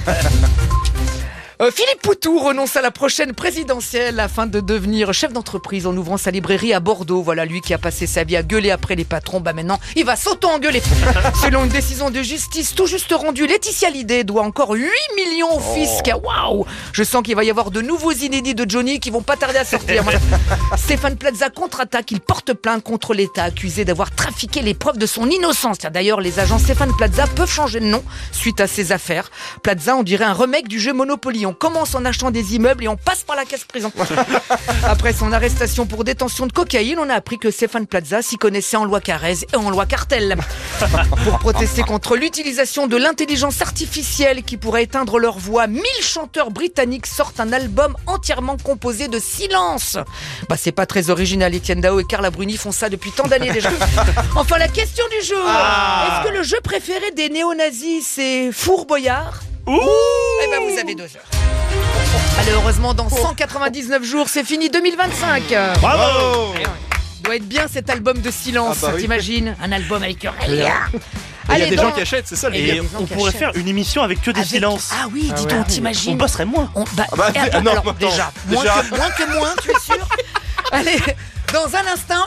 Euh, Philippe Poutou renonce à la prochaine présidentielle afin de devenir chef d'entreprise en ouvrant sa librairie à Bordeaux. Voilà, lui qui a passé sa vie à gueuler après les patrons, bah maintenant il va s'auto-engueuler. Selon une décision de justice tout juste rendue, Laetitia Hallyday doit encore huit millions au fisc. Waouh! Je sens qu'il va y avoir de nouveaux inédits de Johnny qui vont pas tarder à sortir. Stéphane Plaza contre-attaque, il porte plainte contre l'État accusé d'avoir trafiqué les preuves de son innocence. Tiens, d'ailleurs, les agents Stéphane Plaza peuvent changer de nom suite à ces affaires. Plaza, on dirait un remake du jeu Monopoly. On commence en achetant des immeubles et on passe par la caisse prison. Après son arrestation pour détention de cocaïne, on a appris que Stéphane Plaza s'y connaissait en loi Carrez et en loi Cartel. Pour protester contre l'utilisation de l'intelligence artificielle qui pourrait éteindre leur voix, mille chanteurs britanniques sortent un album entièrement composé de silence. Bah, c'est pas très original. Étienne Dao et Carla Bruni font ça depuis tant d'années déjà. Enfin, la question du jour. Ah. Est-ce que le jeu préféré des néo-nazis, c'est Four Boyard? Ouh. Eh ben, vous avez deux heures. Allez, heureusement, dans cent quatre-vingt-dix-neuf jours, c'est fini deux mille vingt-cinq. Bravo. Doit être bien cet album de silence, Ah bah oui. t'imagines? Un album avec rien. Il y a Allez, des dans- gens qui achètent, c'est ça le Et délire. des gens On qui pourrait achètent. faire une émission avec que des Avec- silences. Ah oui, dis Ah donc, ouais. t'imagines? On bosserait moins. On- bah, Ah bah, et attends, ah non, alors, attends, déjà, moins, déjà. Que, moins que moins, tu es sûr? Allez, dans un instant.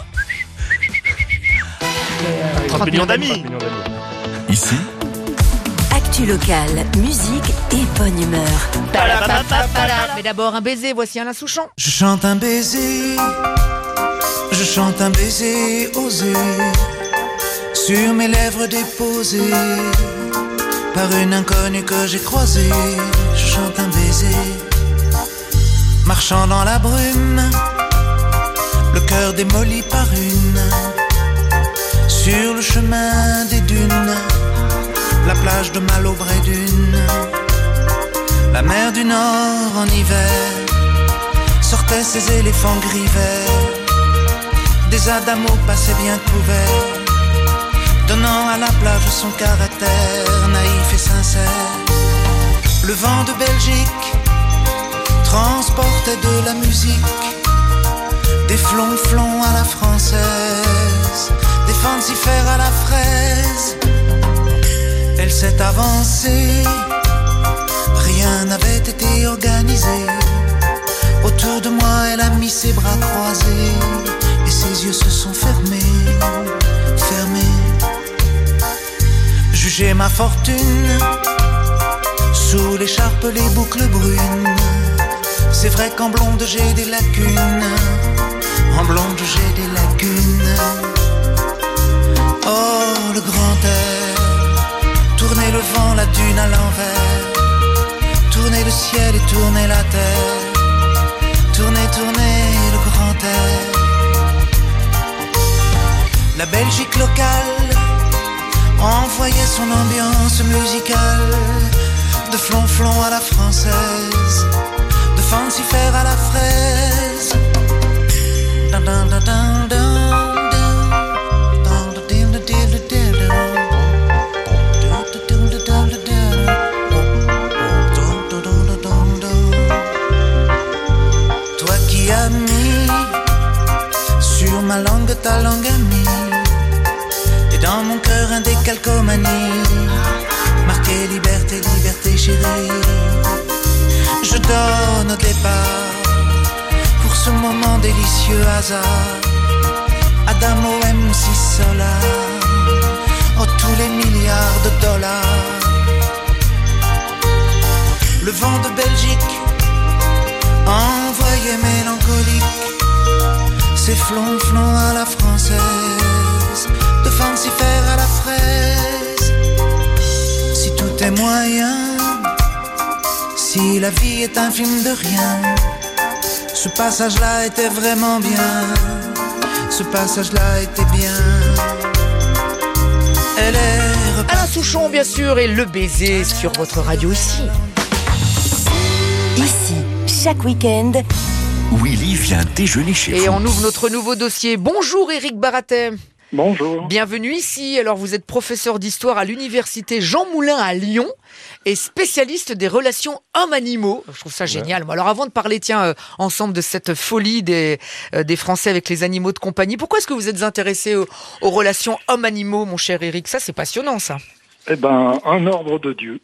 trente millions d'amis. Ici, Actu locale, musique et bonne humeur. Mais d'abord, un baiser, voici Alain Souchon. Je chante un baiser, je chante un baiser osé, sur mes lèvres déposées, par une inconnue que j'ai croisée. Je chante un baiser. baiser. Marchant dans la brume, le cœur démoli par une. Sur le chemin des dunes, la plage de Malo-Bray-Dunes. La mer du Nord en hiver sortait ses éléphants gris verts. Des adamos passaient bien couverts, donnant à la plage son caractère naïf et sincère. Le vent de Belgique transportait de la musique, des flonflons à la française, des fancifères à la fraise. Elle s'est avancée, rien n'avait été organisé. Autour de moi, elle a mis ses bras croisés et ses yeux se sont fermés, fermés. Jugez ma fortune, sous l'écharpe les boucles brunes. C'est vrai qu'en blonde j'ai des lacunes, en blonde j'ai des lacunes. Oh le grand air, tournez le vent, la dune à l'envers. Tournez le ciel et tournez la terre. Tournez, tournez le grand air. La Belgique locale envoyait son ambiance musicale, de flonflon à la française, de fancifère à la fraise. Dun, dun, dun, dun, dun. Toi qui as mis sur ma langue ta langue amie, et dans mon cœur un décalcomanie, marqué liberté, liberté chérie. Je donne au départ pour ce moment délicieux hasard Adamo M C Solar, oh tous les milliards de dollars. Le vent de Belgique envoyait mélancolique ses flonflons à la française, de fancifère à la fraise. Si tout est moyen, si la vie est un film de rien, ce passage-là était vraiment bien, ce passage-là était bien. Elle est repartie. Alain Souchon, bien sûr, et le baiser sur votre radio ici. Ici, chaque week-end, Willy vient déjeuner chez vous. Et on ouvre notre nouveau dossier. Bonjour Éric Baratet. Bonjour. Bienvenue ici. Alors vous êtes professeur d'histoire à l'université Jean Moulin à Lyon et spécialiste des relations hommes-animaux. Je trouve ça génial. Ouais. Alors avant de parler, tiens, euh, ensemble de cette folie des, euh, des Français avec les animaux de compagnie, pourquoi est-ce que vous êtes intéressé aux, aux relations hommes-animaux, mon cher Éric? Ça, c'est passionnant, ça. Eh ben, un ordre de Dieu.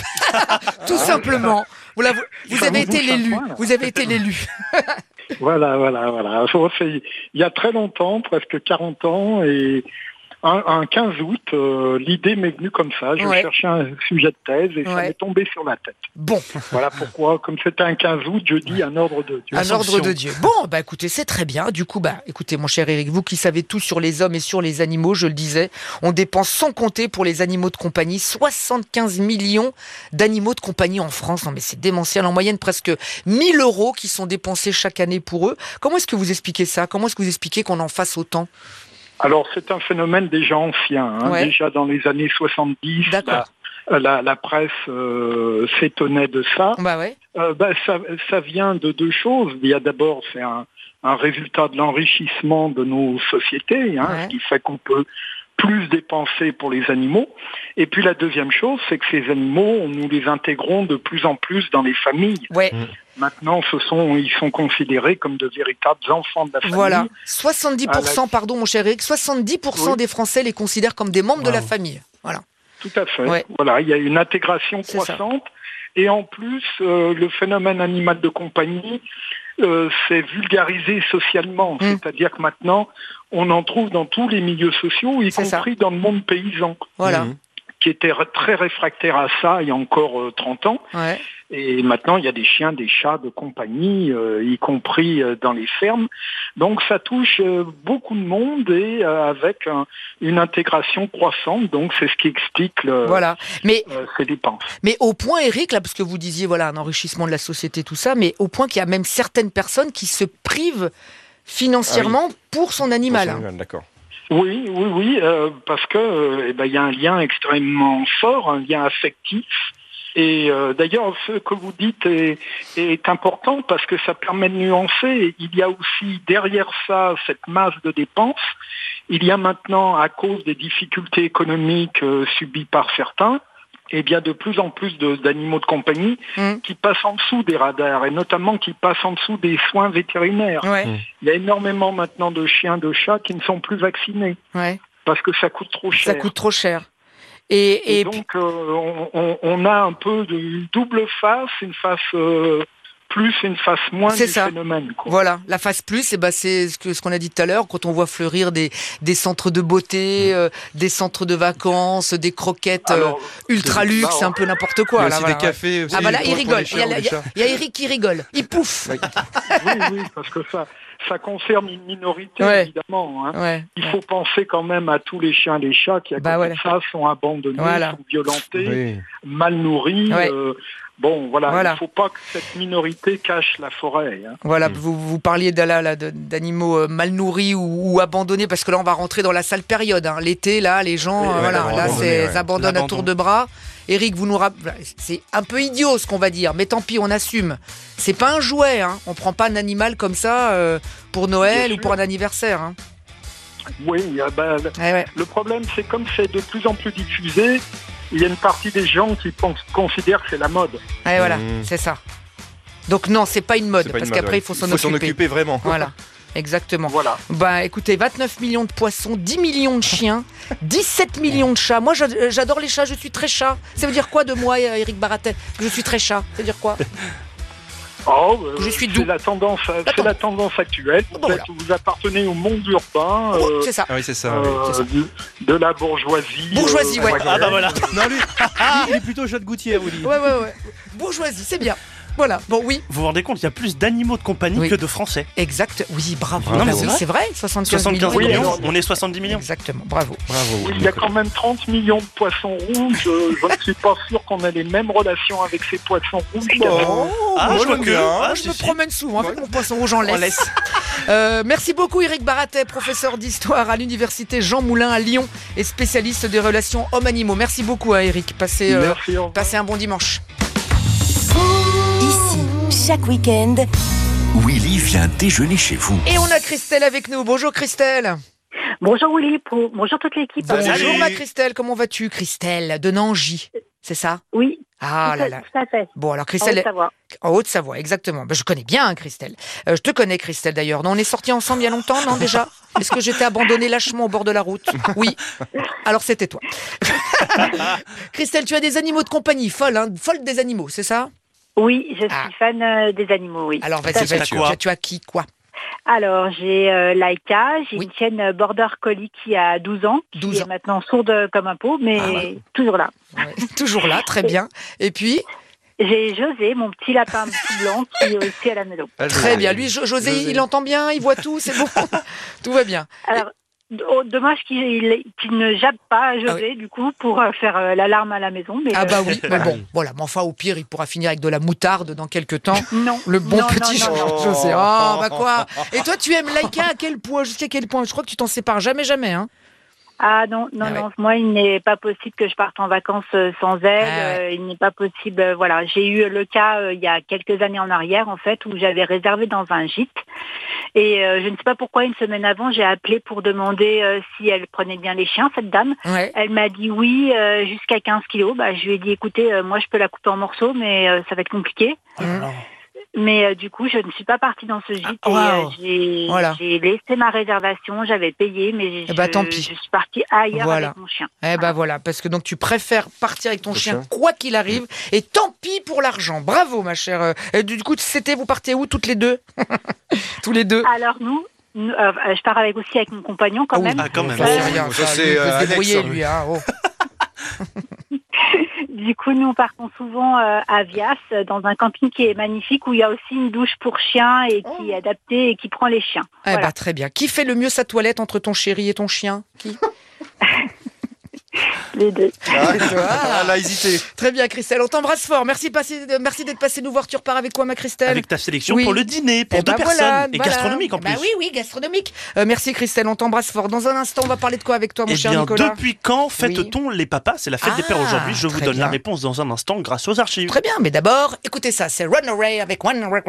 Tout simplement. Vous, la, vous, vous avez été l'élu. Vous avez été l'élu. Voilà, voilà, voilà. Il y a très longtemps, presque quarante ans, et un, un quinze août, euh, l'idée m'est venue comme ça. Je ouais. cherchais un sujet de thèse et ouais. ça m'est tombé sur la tête. Bon. Voilà pourquoi, comme c'était un quinze août, je dis un ordre de Dieu. Un ordre de Dieu. Bon, bah écoutez, c'est très bien. Du coup, bah écoutez, mon cher Éric, vous qui savez tout sur les hommes et sur les animaux, je le disais, on dépense sans compter pour les animaux de compagnie, soixante-quinze millions d'animaux de compagnie en France. Non mais c'est démentiel. En moyenne, presque mille euros qui sont dépensés chaque année pour eux. Comment est-ce que vous expliquez ça? Comment est-ce que vous expliquez qu'on en fasse autant? Alors, c'est un phénomène déjà ancien. Hein. Ouais. Déjà dans les années soixante-dix, la, la, la presse euh, s'étonnait de ça. Bah ouais. Euh, bah, ça. Ça vient de deux choses. Il y a d'abord, c'est un, un résultat de l'enrichissement de nos sociétés, hein, ouais. ce qui fait qu'on peut plus dépenser pour les animaux. Et puis la deuxième chose, c'est que ces animaux, nous les intégrons de plus en plus dans les familles. Ouais. Maintenant, ce sont, ils sont considérés comme de véritables enfants de la famille. Voilà. soixante-dix pour cent, la... pardon mon cher Eric, soixante-dix pour cent oui. des Français les considèrent comme des membres wow. de la famille. Voilà. Tout à fait. Ouais. Voilà, il y a une intégration c'est croissante. Ça. Et en plus, euh, le phénomène animal de compagnie euh, s'est vulgarisé socialement. Mmh. C'est-à-dire que maintenant, on en trouve dans tous les milieux sociaux, y c'est compris ça. Dans le monde paysan. Voilà. Mmh. Qui était très réfractaire à ça il y a encore euh, trente ans. Ouais. Et maintenant, il y a des chiens, des chats de compagnie, euh, y compris euh, dans les fermes. Donc ça touche euh, beaucoup de monde et euh, avec un, une intégration croissante. Donc c'est ce qui explique le, voilà. mais, euh, ces dépenses. Mais au point, Eric, là, parce que vous disiez voilà un enrichissement de la société, tout ça, mais au point qu'il y a même certaines personnes qui se privent financièrement ah oui. pour son animal. Pour son animal, d'accord. Oui, oui, oui, euh, parce que euh, eh ben, y a un lien extrêmement fort, un lien affectif. Et euh, d'ailleurs, ce que vous dites est, est important parce que ça permet de nuancer. Il y a aussi derrière ça cette masse de dépenses. Il y a maintenant, à cause des difficultés économiques euh, subies par certains, eh bien de plus en plus de, d'animaux de compagnie mmh. qui passent en dessous des radars et notamment qui passent en dessous des soins vétérinaires. Ouais. Mmh. Il y a énormément maintenant de chiens, de chats qui ne sont plus vaccinés ouais. parce que ça coûte trop cher. Ça coûte trop cher. Et, et, et donc, euh, on, on, on a un peu de double face, une face euh, plus et une face moins c'est du ça. phénomène. Quoi. Voilà, la face plus, et ben c'est ce, que, ce qu'on a dit tout à l'heure, quand on voit fleurir des, des centres de beauté, euh, des centres de vacances, des croquettes Alors, euh, ultra luxe, c'est un peu n'importe quoi. Il y a là, aussi voilà, des cafés. Aussi, ah bah là, il rigole. Chiens, il, y a, il, y a, il y a Eric qui rigole. Il pouffe. Oui, oui, parce que ça... Ça concerne une minorité, ouais. évidemment. Hein. Ouais. Il faut penser quand même à tous les chiens et les chats qui, à bah côté voilà. de ça, sont abandonnés, voilà. sont violentés, oui. mal nourris. Ouais. Euh, bon, voilà, voilà. il ne faut pas que cette minorité cache la forêt. Hein. Voilà, mmh. vous, vous parliez de, là, là, de, d'animaux mal nourris ou, ou abandonnés, parce que là, on va rentrer dans la sale période. Hein. L'été, là, les gens, oui, euh, voilà, là, c'est, ouais. abandonnent à tour de bras. Eric, vous nous rappelez, c'est un peu idiot ce qu'on va dire, mais tant pis, on assume. C'est pas un jouet, hein. On prend pas un animal comme ça euh, pour Noël ou pour un anniversaire. Hein. Oui, euh, bah, ouais, ouais. le problème, c'est comme c'est de plus en plus diffusé, il y a une partie des gens qui pensent, considèrent que c'est la mode. Ouais, voilà, mmh. c'est ça. Donc non, c'est pas une mode, pas parce une qu'après, mode, il faut s'en faut occuper. s'en occuper vraiment. Voilà. Exactement. Voilà. Bah écoutez, vingt-neuf millions de poissons, dix millions de chiens, dix-sept millions de chats. Moi j'adore les chats, je suis très chat. Ça veut dire quoi de moi, Eric Baratet? Je suis très chat. Ça veut dire quoi? Oh, euh, je suis doux. C'est la tendance, c'est la tendance actuelle. Bon, voilà. Vous appartenez au monde urbain. Oh, euh, c'est ça. Ah oui, c'est ça. Euh, oui, c'est ça. De, de la bourgeoisie. Bourgeoisie, euh, ouais. Ah bah voilà. Non, lui, il est plutôt chat de gouttière, Willy. Ouais, ouais, ouais. Bourgeoisie, c'est bien. Voilà, bon oui. Vous vous rendez compte, il y a plus d'animaux de compagnie oui. que de Français. Exact, oui, bravo. Non, mais bah, c'est, oui, vrai. c'est vrai, soixante-quinze, soixante-quinze millions. millions, oui, on est soixante-dix millions. Exactement, bravo. Bravo. Oui, il y a quand même trente millions de poissons rouges. Je ne suis pas sûr qu'on ait les mêmes relations avec ces poissons rouges. Oh, ah, moi, je vois que. Ah, Ah, je si, me si. promène souvent avec mon poisson rouge en laisse. On laisse. Euh, merci beaucoup Eric Baratet, professeur d'histoire à l'université Jean Moulin à Lyon et spécialiste des relations hommes-animaux. Merci beaucoup à Eric. Passez, euh, Merci, au revoir. passez un bon dimanche. Ici, chaque week-end, Willy vient déjeuner chez vous. Et on a Christelle avec nous. Bonjour Christelle. Bonjour Willy, bonjour toute l'équipe. Bonjour Salut. ma Christelle, comment vas-tu Christelle de Nangy, c'est ça? Oui. Ah tout là à, là. tout à fait. Bon alors Christelle, En Haute-Savoie. En Haute-Savoie, exactement. Ben, je connais bien hein, Christelle. Euh, je te connais Christelle d'ailleurs. Non, on est sortis ensemble il y a longtemps, non déjà? Est-ce que j'étais abandonnée lâchement au bord de la route? Oui. Alors c'était toi. Christelle, tu as des animaux de compagnie, folle, hein, folle des animaux, c'est ça? Oui, je suis Ah. fan euh, des animaux, oui. Alors Tout à vas-y, fait. vas-y. Tu as quoi Tu as qui, quoi? Alors, j'ai euh, Laika, j'ai Oui. une chienne euh, Border Collie qui a douze ans, douze qui ans. est maintenant sourde comme un pot, mais Ah ouais. toujours là. Ouais, toujours là, très bien. Et puis, J'ai José, mon petit lapin tout blanc, qui est aussi à la maison. Ah, très bien. Lui, Jo- José, José. il entend bien, il voit tout, c'est bon. Tout va bien. Alors, oh, dommage qu'il il- qu'il ne jappe pas José, du coup, pour euh, faire euh, l'alarme à la maison. Mais, Ah bah euh, oui, mais bon, voilà. Mais enfin, au pire, il pourra finir avec de la moutarde dans quelques temps. Non. Le bon Non, petit non, non, non. José. Oh, bah quoi? Et toi, tu aimes Laika à quel point? Jusqu'à quel point? Je crois que tu t'en sépares jamais, jamais, hein? Ah non, non, Ah ouais. non. Moi, il n'est pas possible que je parte en vacances euh, sans elle. Ah ouais. Euh, il n'est pas possible. euh, voilà, j'ai eu le cas euh, il y a quelques années en arrière, en fait, où j'avais réservé dans un gîte. Et euh, je ne sais pas pourquoi, une semaine avant, j'ai appelé pour demander euh, si elle prenait bien les chiens, cette dame. Ouais. Elle m'a dit oui, euh, jusqu'à quinze kilos. Bah, je lui ai dit, écoutez, euh, moi, je peux la couper en morceaux, mais euh, ça va être compliqué. Mmh. Mais euh, du coup, je ne suis pas partie dans ce gîte. Ah, et, wow. euh, j'ai, Voilà. j'ai laissé ma réservation, j'avais payé, mais je, bah, tant pis. je suis partie ailleurs Voilà. avec mon chien. Eh ben voilà, parce que donc tu préfères partir avec ton Le chien, chien. quoi qu'il arrive, et tant pis pour l'argent. Bravo, ma chère. Euh, et du coup, c'était, vous partez où toutes les deux? Tous les deux. Alors nous, nous, euh, je pars avec aussi avec mon compagnon quand Ah oui. même. Ah, quand même. Ça, c'est rien. Ça, ça, c'est, lui, il peut euh, se débrouiller, Alex, lui. Hein. Oh. Du coup, nous partons souvent euh, à Vias, dans un camping qui est magnifique, où il y a aussi une douche pour chiens et qui oh. est adaptée et qui prend les chiens. Eh voilà. bah, très bien. Qui fait le mieux sa toilette entre ton chéri et ton chien? Qui? Les deux. Ah, ah, elle a hésité. Très bien, Christelle. On t'embrasse fort. Merci, passer, merci d'être passé nous voir. Tu repars avec quoi, ma Christelle? Avec ta sélection oui. pour le dîner, pour eh deux bah personnes. Voilà, et voilà. gastronomique en bah plus. Oui, oui, gastronomique. Euh, merci, Christelle. On t'embrasse fort. Dans un instant, on va parler de quoi avec toi, mon eh cher bien, Nicolas? Depuis quand fête-t-on oui. les papas? C'est la fête ah, des pères aujourd'hui. Je vous donne bien. la réponse dans un instant grâce aux archives. Très bien, mais d'abord, écoutez ça. C'est Runaway avec One Run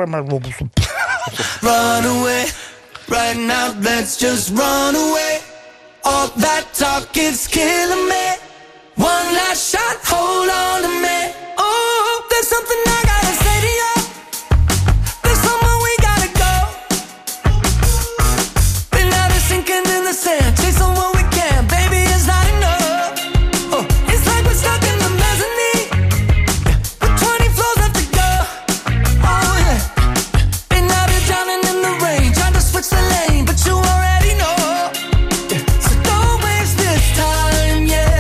away. Right now, let's just run away. All that talk is killing me. One last shot, hold on to me. Oh, there's something I gotta say to you. There's somewhere we gotta go. Been out of sinking in the sand, chasing what we can. Baby, it's not enough. Oh, it's like we're stuck in the mezzanine with twenty floors left to go. Oh yeah. Been out of drowning in the rain, trying to switch the lane, but you already know. So don't waste this time, yeah.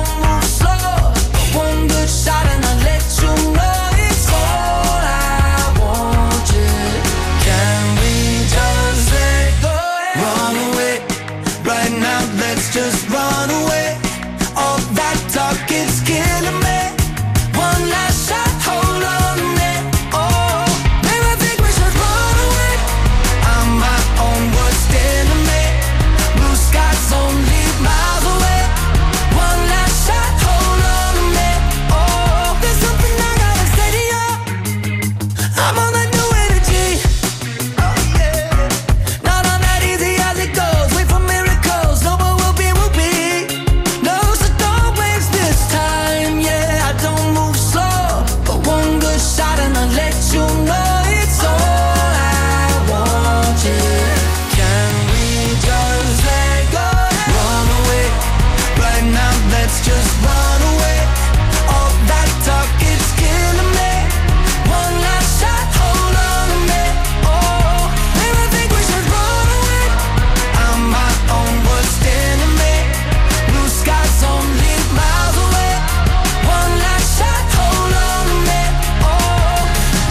Shot and I'll let you know it's all I want, yeah. Can we just let go? Run away, right now let's just run away. All that talk is killing me. One last shot, hold on to me. Oh, maybe I think we should run away. I'm my own worst enemy. Blue skies only miles away. One last shot, hold on to me. There's something I gotta say to you. I'm on that new energy. Oh yeah. Not on that easy as it goes. Wait for miracles. No, but we'll be, we'll be. No, so don't waste this time. Yeah, I don't move slow, but one good shot and I'll let you know it's all I want. Yeah. Can we just let go? Run away. Right now, let's just run away. All that talk is killing me. One last shot, hold on to me. Oh, maybe I think we should run away. I'm my own worst enemy. Blue skies only miles away. One last shot, hold on to me. Oh.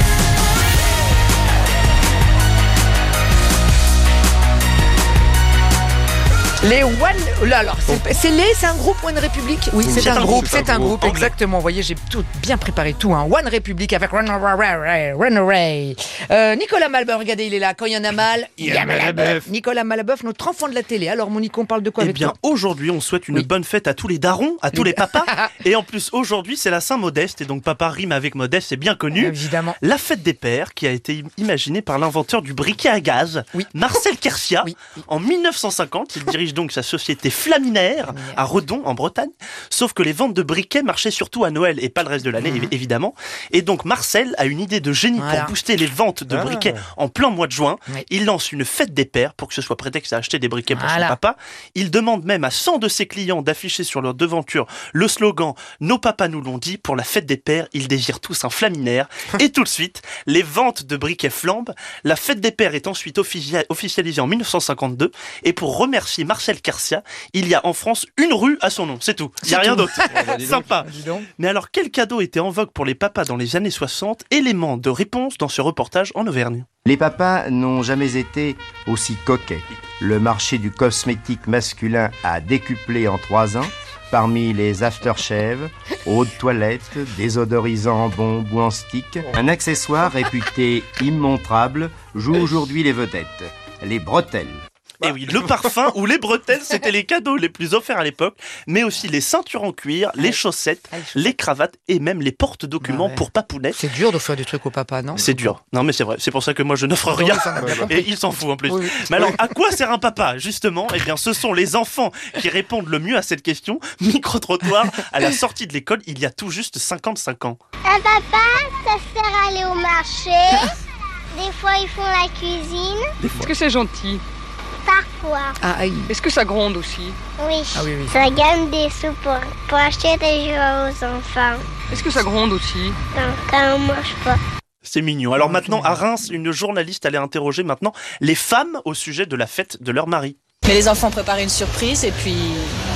Les One... Là, alors, c'est, c'est les, c'est un groupe One Republic. Oui, c'est, c'est un, un groupe, c'est un groupe, groupe exactement. Vous voyez, j'ai tout bien préparé tout. Hein. One Republic avec Runaway. Runaway. Euh, Nicolas Malbeuf, regardez, il est là. Quand il y en a mal, il y a Malbeuf. Nicolas Malbeuf, notre enfant de la télé. Alors, mon Nico, on parle de quoi eh avec bien, toi? Aujourd'hui, on souhaite une oui. bonne fête à tous les darons, à tous les papas. Et en plus, aujourd'hui, c'est la Saint-Modeste. Et donc, papa rime avec modeste, c'est bien connu. Évidemment. La fête des pères, qui a été imaginée par l'inventeur du briquet à gaz, oui. Marcel Kersia. Oui. En dix-neuf cent cinquante, il dirige donc sa société Flaminaire à Redon en Bretagne, sauf que les ventes de briquets marchaient surtout à Noël et pas le reste de l'année mmh. évidemment, et donc Marcel a une idée de génie voilà. pour booster les ventes de ah. briquets en plein mois de juin. Oui. Il lance une fête des pères pour que ce soit prétexte à acheter des briquets pour voilà. son papa. Il demande même à cent de ses clients d'afficher sur leur devanture le slogan « Nos papas nous l'ont dit, pour la fête des pères, ils désirent tous un Flaminaire ». Et tout de suite, les ventes de briquets flambent. La fête des pères est ensuite offici- officialisée en dix-neuf cent cinquante-deux, et pour remercier Marcel Kersia, il y a en France une rue à son nom, c'est tout. Il n'y a rien d'autre. Sympa. Mais alors, quel cadeau était en vogue pour les papas dans les années soixante? Élément de réponse dans ce reportage en Auvergne. Les papas n'ont jamais été aussi coquets. Le marché du cosmétique masculin a décuplé en trois ans. Parmi les aftershaves, eau de toilette, désodorisants en bombe ou en stick, un accessoire réputé immontrable joue aujourd'hui les vedettes, les bretelles. Et oui, le parfum ou les bretelles, c'était les cadeaux les plus offerts à l'époque, mais aussi les ceintures en cuir, les chaussettes, ah, les, chaussettes. les cravates et même les porte-documents ah ouais. pour papounet. C'est dur d'offrir des trucs au papa, non? C'est dur. Non, mais c'est vrai. C'est pour ça que moi, je n'offre rien. Et il s'en fout en plus. Oui, oui. Mais alors, à quoi sert un papa, justement? Eh bien, ce sont les enfants qui répondent le mieux à cette question. Micro-trottoir, à la sortie de l'école, il y a tout juste cinquante-cinq ans. Un papa, ça sert à aller au marché. Des fois, ils font la cuisine. Est-ce que c'est gentil? Parfois. Ah, aïe. Est-ce que ça gronde aussi? Oui. Ah, oui, oui. Ça gagne des sous pour, pour acheter des jouets aux enfants. Est-ce que ça gronde aussi? Non, quand on mange pas. C'est mignon. Alors maintenant, à Reims, une journaliste allait interroger maintenant les femmes au sujet de la fête de leur mari. Mais les enfants préparaient une surprise et puis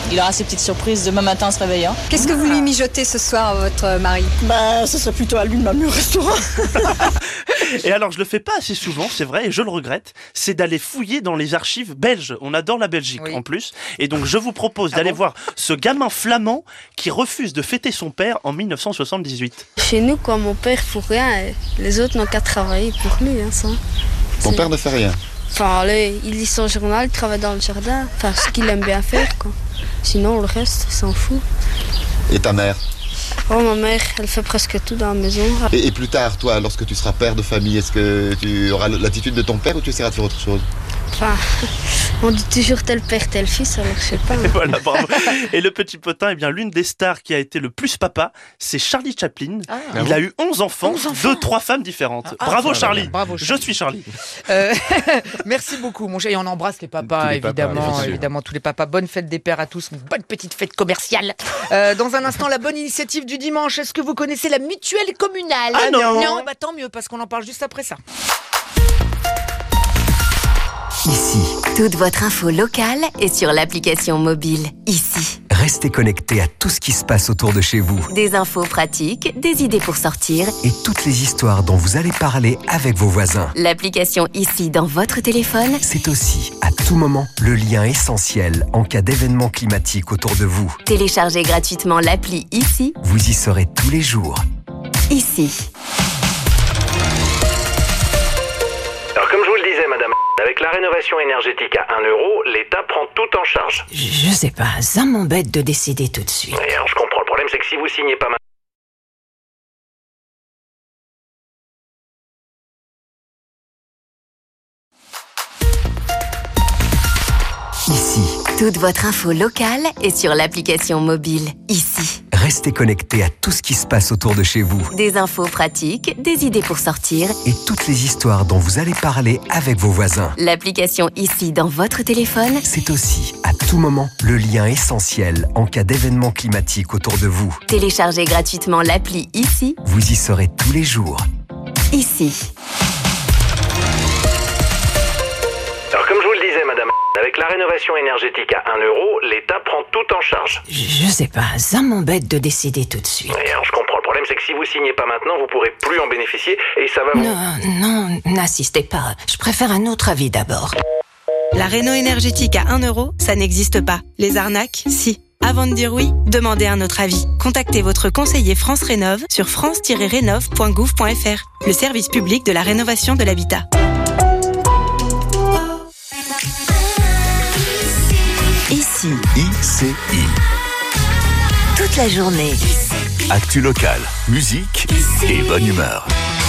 Il aura ses petites surprises demain matin en se réveillant. Qu'est-ce que vous lui mijotez ce soir à votre mari? Bah, ce serait plutôt à lui de m'amener au restaurant. Et alors, je le fais pas assez souvent, c'est vrai, et je le regrette, c'est d'aller fouiller dans les archives belges. On adore la Belgique, oui. En plus. Et donc, je vous propose ah d'aller bon voir ce gamin flamand qui refuse de fêter son père en mille neuf cent soixante-dix-huit. Chez nous, quand mon père fait rien, les autres n'ont qu'à travailler pour lui. Hein, ça. Ton père ne fait rien? Enfin, allez, il lit son journal, il travaille dans le jardin. Enfin, ce qu'il aime bien faire, quoi. Sinon, le reste, il s'en fout. Et ta mère? Oh, ma mère, elle fait presque tout dans la maison. Et, et plus tard, toi, lorsque tu seras père de famille, est-ce que tu auras l'attitude de ton père ou tu essaieras de faire autre chose? Enfin, on dit toujours tel père, tel fils, alors je sais pas. Et voilà, bravo. Et le petit potin, eh bien, l'une des stars qui a été le plus papa, c'est Charlie Chaplin. Ah, il bon a eu onze enfants, onze enfants. deux, trois femmes différentes. Ah, bravo, ah, Charlie. Bravo, Charlie. Je suis Charlie. Euh, merci beaucoup, mon cher. Et on embrasse les papas, les évidemment, papas, évidemment, tous les papas. Bonne fête des pères à tous, une bonne petite fête commerciale. Euh, dans un instant, la bonne initiative du dimanche. Est-ce que vous connaissez la mutuelle communale? Ah non. Non, bah tant mieux, parce qu'on en parle juste après ça. Ici, toute votre info locale est sur l'application mobile. Ici. Restez connectés à tout ce qui se passe autour de chez vous. Des infos pratiques, des idées pour sortir. Et toutes les histoires dont vous allez parler avec vos voisins. L'application Ici dans votre téléphone. C'est aussi, à tout moment, le lien essentiel en cas d'événement climatique autour de vous. Téléchargez gratuitement l'appli Ici. Vous y serez tous les jours. Ici. Alors comme je vous le disais, madame, avec la rénovation énergétique à un euro, l'État prend tout en charge. Je sais pas, ça m'embête de décider tout de suite. Oui, alors je comprends. Le problème, c'est que si vous signez pas maintenant... Ici. Toute votre info locale est sur l'application mobile. Ici. Restez connectés à tout ce qui se passe autour de chez vous. Des infos pratiques, des idées pour sortir. Et toutes les histoires dont vous allez parler avec vos voisins. L'application Ici dans votre téléphone. C'est aussi, à tout moment, le lien essentiel en cas d'événement climatique autour de vous. Téléchargez gratuitement l'appli Ici. Vous y serez tous les jours. Ici. Alors comme je vous le disais, madame, avec la rénovation énergétique à un euro, l'État prend tout en charge. Je sais pas, ça m'embête de décider tout de suite. Oui, alors je comprends. Le problème, c'est que si vous signez pas maintenant, vous pourrez plus en bénéficier et ça va vous... Non, non, n'insistez pas. Je préfère un autre avis d'abord. La réno énergétique à un euro, ça n'existe pas. Les arnaques, si. Avant de dire oui, demandez un autre avis. Contactez votre conseiller France Rénov sur france tiret rénov point gouv point f r, le service public de la rénovation de l'habitat. Ici. I C I. Toute la journée. Actu locale, musique et bonne humeur.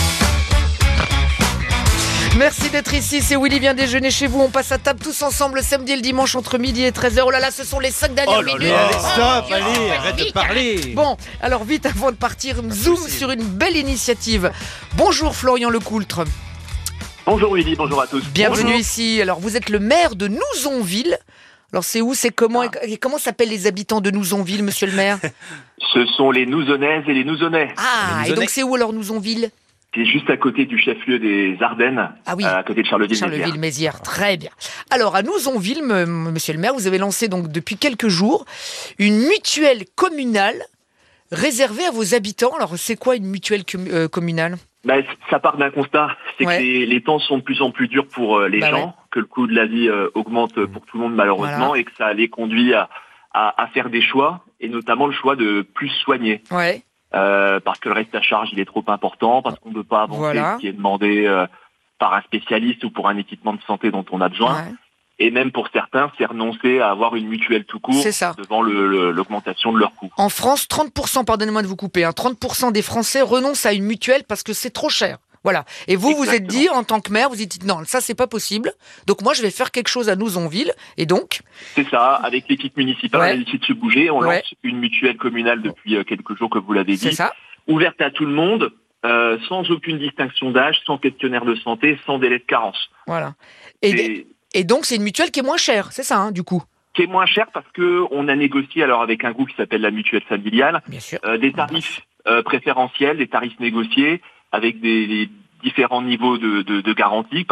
Merci d'être ici, c'est Willy vient déjeuner chez vous. On passe à table tous ensemble le samedi et le dimanche entre midi et treize heures. Oh là là, ce sont les cinq dernières oh là minutes. Là, allez, stop, oh, allez, oh, arrête vite, de parler. Bon, alors vite avant de partir, zoom sur une belle initiative. Bonjour Florian Lecoultre. Bonjour Willy, bonjour à tous. Bienvenue bonjour. Ici. Alors vous êtes le maire de Nouzonville. Alors c'est où, c'est comment ah. et comment s'appellent les habitants de Nouzonville, monsieur le maire? Ce sont les Nouzonnaises et les Nouzonnais. Ah, les et donc c'est où alors Nouzonville? C'est juste à côté du chef-lieu des Ardennes, ah oui. à côté de Charleville-Mézières. Charleville-Mézières, très bien. Alors à Nouzonville, m- monsieur le maire, vous avez lancé donc depuis quelques jours une mutuelle communale réservée à vos habitants. Alors c'est quoi une mutuelle com- euh, communale? Bah, ça part d'un constat, c'est ouais. que les, les temps sont de plus en plus durs pour euh, les bah gens, ouais. que le coût de la vie euh, augmente pour tout le monde malheureusement, voilà. et que ça les conduit à, à, à faire des choix, et notamment le choix de plus soigner. Ouais. Euh, parce que le reste à charge il est trop important, parce qu'on ne peut pas avancer voilà. ce qui est demandé euh, par un spécialiste ou pour un équipement de santé dont on a besoin. Ouais. Et même pour certains, c'est renoncer à avoir une mutuelle tout court devant le, le, l'augmentation de leurs coûts. En France, trente pour cent, pardonnez-moi de vous couper, hein, trente pour cent des Français renoncent à une mutuelle parce que c'est trop cher. Voilà. Et vous, Exactement. vous êtes dit, en tant que maire, vous êtes dit, non, ça, c'est pas possible. Donc moi, je vais faire quelque chose à Nouzonville. Et donc C'est ça. Avec l'équipe municipale, ouais. on a décidé de se bouger. On ouais. lance une mutuelle communale depuis quelques jours, comme vous l'avez dit. C'est ça. Ouverte à tout le monde, euh, sans aucune distinction d'âge, sans questionnaire de santé, sans délai de carence. Voilà. Et... Et... Et donc, c'est une mutuelle qui est moins chère, c'est ça, hein, du coup? Qui est moins chère parce que on a négocié alors avec un groupe qui s'appelle la mutuelle familiale, euh, des tarifs euh, préférentiels, des tarifs négociés avec des, des différents niveaux de, de, de garantie, parce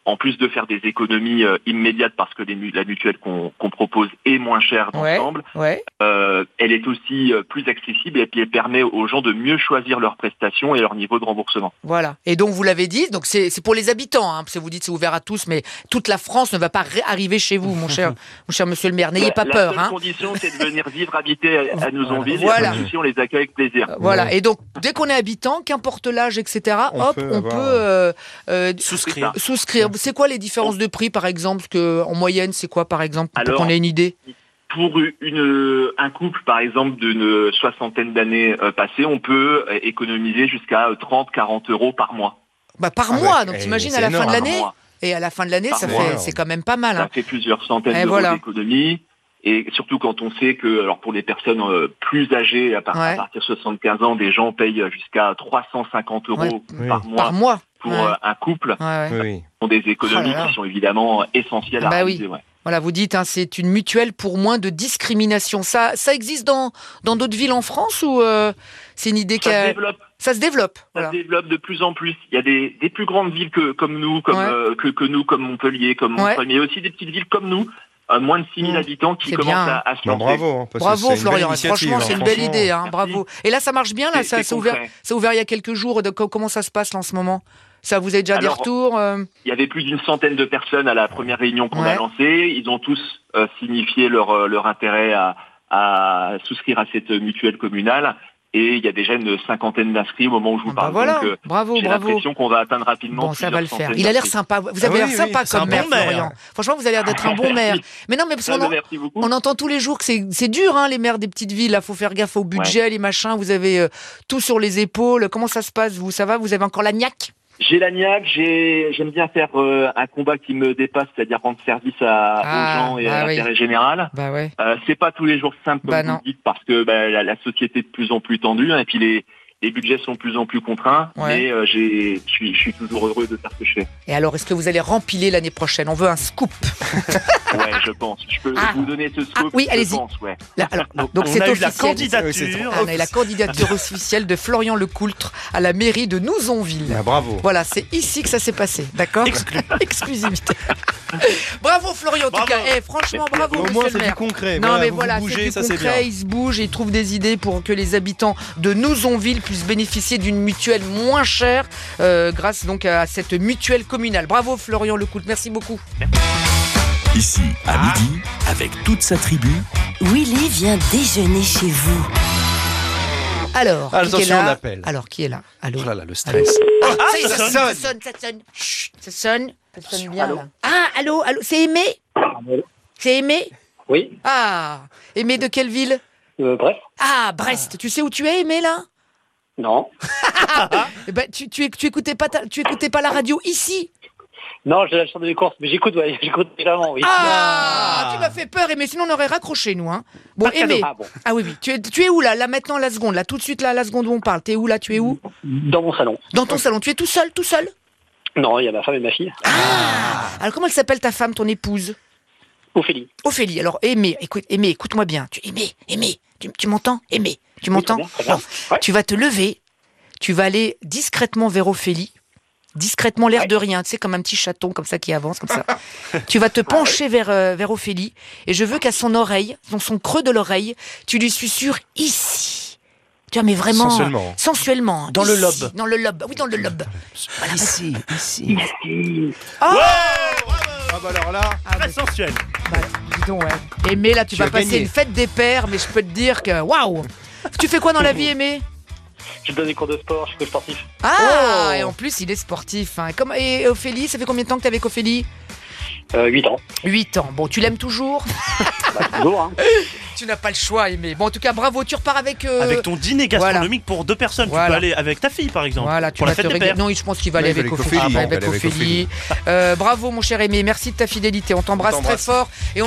en plus de faire des économies euh, immédiates parce que les, la mutuelle qu'on, qu'on propose est moins chère d'ensemble, ouais, ouais. Euh, elle est aussi euh, plus accessible et puis elle permet aux gens de mieux choisir leurs prestations et leur niveau de remboursement. Voilà. Et donc vous l'avez dit, donc c'est, c'est pour les habitants, hein, parce que vous dites c'est ouvert à tous, mais toute la France ne va pas ré- arriver chez vous, mon cher, mon cher monsieur le maire. N'ayez pas la peur. La seule hein. condition, c'est de venir vivre, habiter à, à Nouzonville. Voilà. Et on les accueille avec plaisir. Euh, voilà. Et donc dès qu'on est habitant, qu'importe l'âge, et cetera, on hop, peut on avoir... peut euh, euh, souscrire. Souscrire. C'est quoi les différences de prix, par exemple, que en moyenne, c'est quoi, par exemple, pour Alors, qu'on ait une idée? Pour une, un couple, par exemple, d'une soixantaine d'années euh, passées, on peut économiser jusqu'à trente à quarante euros par mois. Bah, par ah mois, ouais, donc et t'imagines à la fin de l'année. Et à la fin de l'année, par ça mois. fait, c'est quand même pas mal. Hein. Ça fait plusieurs centaines et d'euros voilà. d'économies. Et surtout quand on sait que, alors pour les personnes euh, plus âgées, à, par, ouais. à partir de soixante-quinze ans, des gens payent jusqu'à trois cent cinquante euros ouais. par, oui. mois par mois pour ouais. euh, un couple. Ouais, ouais. Ce oui. sont des économies oh qui sont évidemment essentielles à bah réaliser. Oui. Ouais. Voilà, vous dites, hein, c'est une mutuelle pour moins de discrimination. Ça, ça existe dans, dans d'autres villes en France ou euh, c'est une idée ça qui se développe. Ça se développe. Ça voilà. se développe de plus en plus. Il y a des, des plus grandes villes que, comme nous, comme, ouais. euh, que, que nous, comme Montpellier, comme Montreuil, ouais. mais il y a aussi des petites villes comme nous, à moins de six mille mmh. habitants qui c'est commencent bien. à, à se lancer. Non, bravo, hein, parce bravo que c'est Florian, franchement hein, c'est une belle idée, hein, bravo. Et là ça marche bien, là, c'est, ça, c'est c'est ouvert, c'est ouvert il y a quelques jours. De, comment ça se passe là, en ce moment? Ça, vous avez déjà Alors, des retours euh... Il y avait plus d'une centaine de personnes à la première réunion qu'on ouais. a lancée. Ils ont tous euh, signifié leur, leur intérêt à, à souscrire à cette mutuelle communale. Et il y a déjà une cinquantaine d'inscrits au moment où je vous bah parle. voilà. Donc, euh, bravo, j'ai bravo. l'impression qu'on va atteindre rapidement. Bon, ça va le faire. Il a l'air sympa. Vous avez ah, l'air oui, sympa oui. comme maire, bon Florian. Franchement, vous avez l'air d'être un bon maire. Mais non, mais parce qu'on en, on entend tous les jours que c'est, c'est dur, hein, les maires des petites villes. Là, faut faire gaffe au budget, ouais. les machins. Vous avez euh, tout sur les épaules. Comment ça se passe, vous? Ça va? Vous avez encore la niaque? J'ai la niaque, j'ai, j'aime bien faire euh, un combat qui me dépasse, c'est-à-dire rendre service à, ah, aux gens et bah à oui. l'intérêt général. Bah ouais. euh, c'est pas tous les jours simple, comme bah vous non. le dites, parce que bah, la, la société est de plus en plus tendue, hein, et puis les, les budgets sont de plus en plus contraints, ouais. mais euh, j'ai, je suis, je suis toujours heureux de faire ce que je fais. Et alors, est-ce que vous allez rempiler l'année prochaine? On veut un scoop. Ouais, je pense. Je peux ah. vous donner ce scoop. Ah, oui, allez-y. Je pense, ouais. Là, alors, donc, donc on c'est a officiel. eu la candidature. On a eu la candidature officielle de Florian Lecoultre à la mairie de Nouzonville. Ah, bravo. Voilà, c'est ici que ça s'est passé, d'accord? Exclu. Exclusivité. Bravo Florian, en tout cas. Eh, franchement, bravo. Au monsieur moins, le c'est maire. du concret. Non, voilà, mais vous voilà, vous bougez, c'est du ça, concret. c'est bien. Ils se bougent et ils trouvent des idées pour que les habitants de Nouzonville puissent bénéficier d'une mutuelle moins chère, euh, grâce donc à cette mutuelle communale. Bravo Florian Lecoultre, merci beaucoup. Ici, à ah. midi, avec toute sa tribu, Willy vient déjeuner chez vous. Alors, Attention, qui est là on appelle. Alors, qui est là? Allô? Oh là là, le stress. Ah, ah, ça, ça, sonne, sonne. ça sonne, ça sonne. Chut, ça sonne, ça sonne bien. Là. Ah, allô, allô, c'est Aimé? C'est Aimé? Oui. Ah, Aimé de quelle ville? euh, Brest. Ah, Brest. Ah. Tu sais où tu es, Aimé, là? Non. Eh ben, tu, tu, tu, écoutais pas ta, tu écoutais pas la radio ici? Non, j'ai la chambre des courses, mais j'écoute, ouais, j'écoute vraiment, oui. Ah, tu m'as fait peur, Aimé, sinon on aurait raccroché, nous. Hein. Bon, Aimé. Ah, bon. ah oui, oui. Tu es, tu es où, là? Là, maintenant, la seconde, là, tout de suite, là, la seconde où on parle. T'es où, là? Tu es où? Dans mon salon. Dans ton salon. Tu es tout seul, tout seul? Non, il y a ma femme et ma fille. Ah, alors comment elle s'appelle, ta femme, ton épouse? Ophélie. Ophélie. Alors, Aimé, écoute, Aimé, écoute-moi bien. Tu, Aimé, Aimé, tu, tu m'entends? Aimé, tu m'entends? Oui, très bien, très bien. Ouais. Tu vas te lever, tu vas aller discrètement vers Ophélie. Discrètement, l'air ouais. de rien, tu sais, comme un petit chaton comme ça qui avance, comme ça. Tu vas te pencher ah ouais. vers, euh, vers Ophélie et je veux qu'à son oreille, dans son creux de l'oreille, tu lui susurres ici. Tu vois, mais vraiment sensuellement. Sensuellement. Dans ici, le lobe. Dans le lobe. Oui, dans le lobe. Voilà, ici, ici. Ici. Oh ouais ah bah alors là, ah, très sensuel. Bah, dis donc, ouais. Aimé, là, tu, tu vas passer gagné. Une fête des pères, mais je peux te dire que waouh. Tu fais quoi dans la vie, Aimé? Je donne des cours de sport, je suis coach sportif. Ah, oh. Et en plus, il est sportif. Hein. Comme, et Ophélie, ça fait combien de temps que t'es avec Ophélie? euh, huit ans. huit ans. Bon, tu l'aimes toujours? Bah, toujours, hein. Tu n'as pas le choix, Aimé. Bon, en tout cas, bravo. Tu repars avec... Euh... Avec ton dîner gastronomique voilà. pour deux personnes. Voilà. Tu peux aller avec ta fille, par exemple. Voilà, tu pour vas la fête te des rég... pères. Non, je pense qu'il va aller avec, avec Ophélie. Ah, bon, avec Ophélie. Euh, bravo, mon cher Aimé. Merci de ta fidélité. On t'embrasse, On t'embrasse. très fort. Et on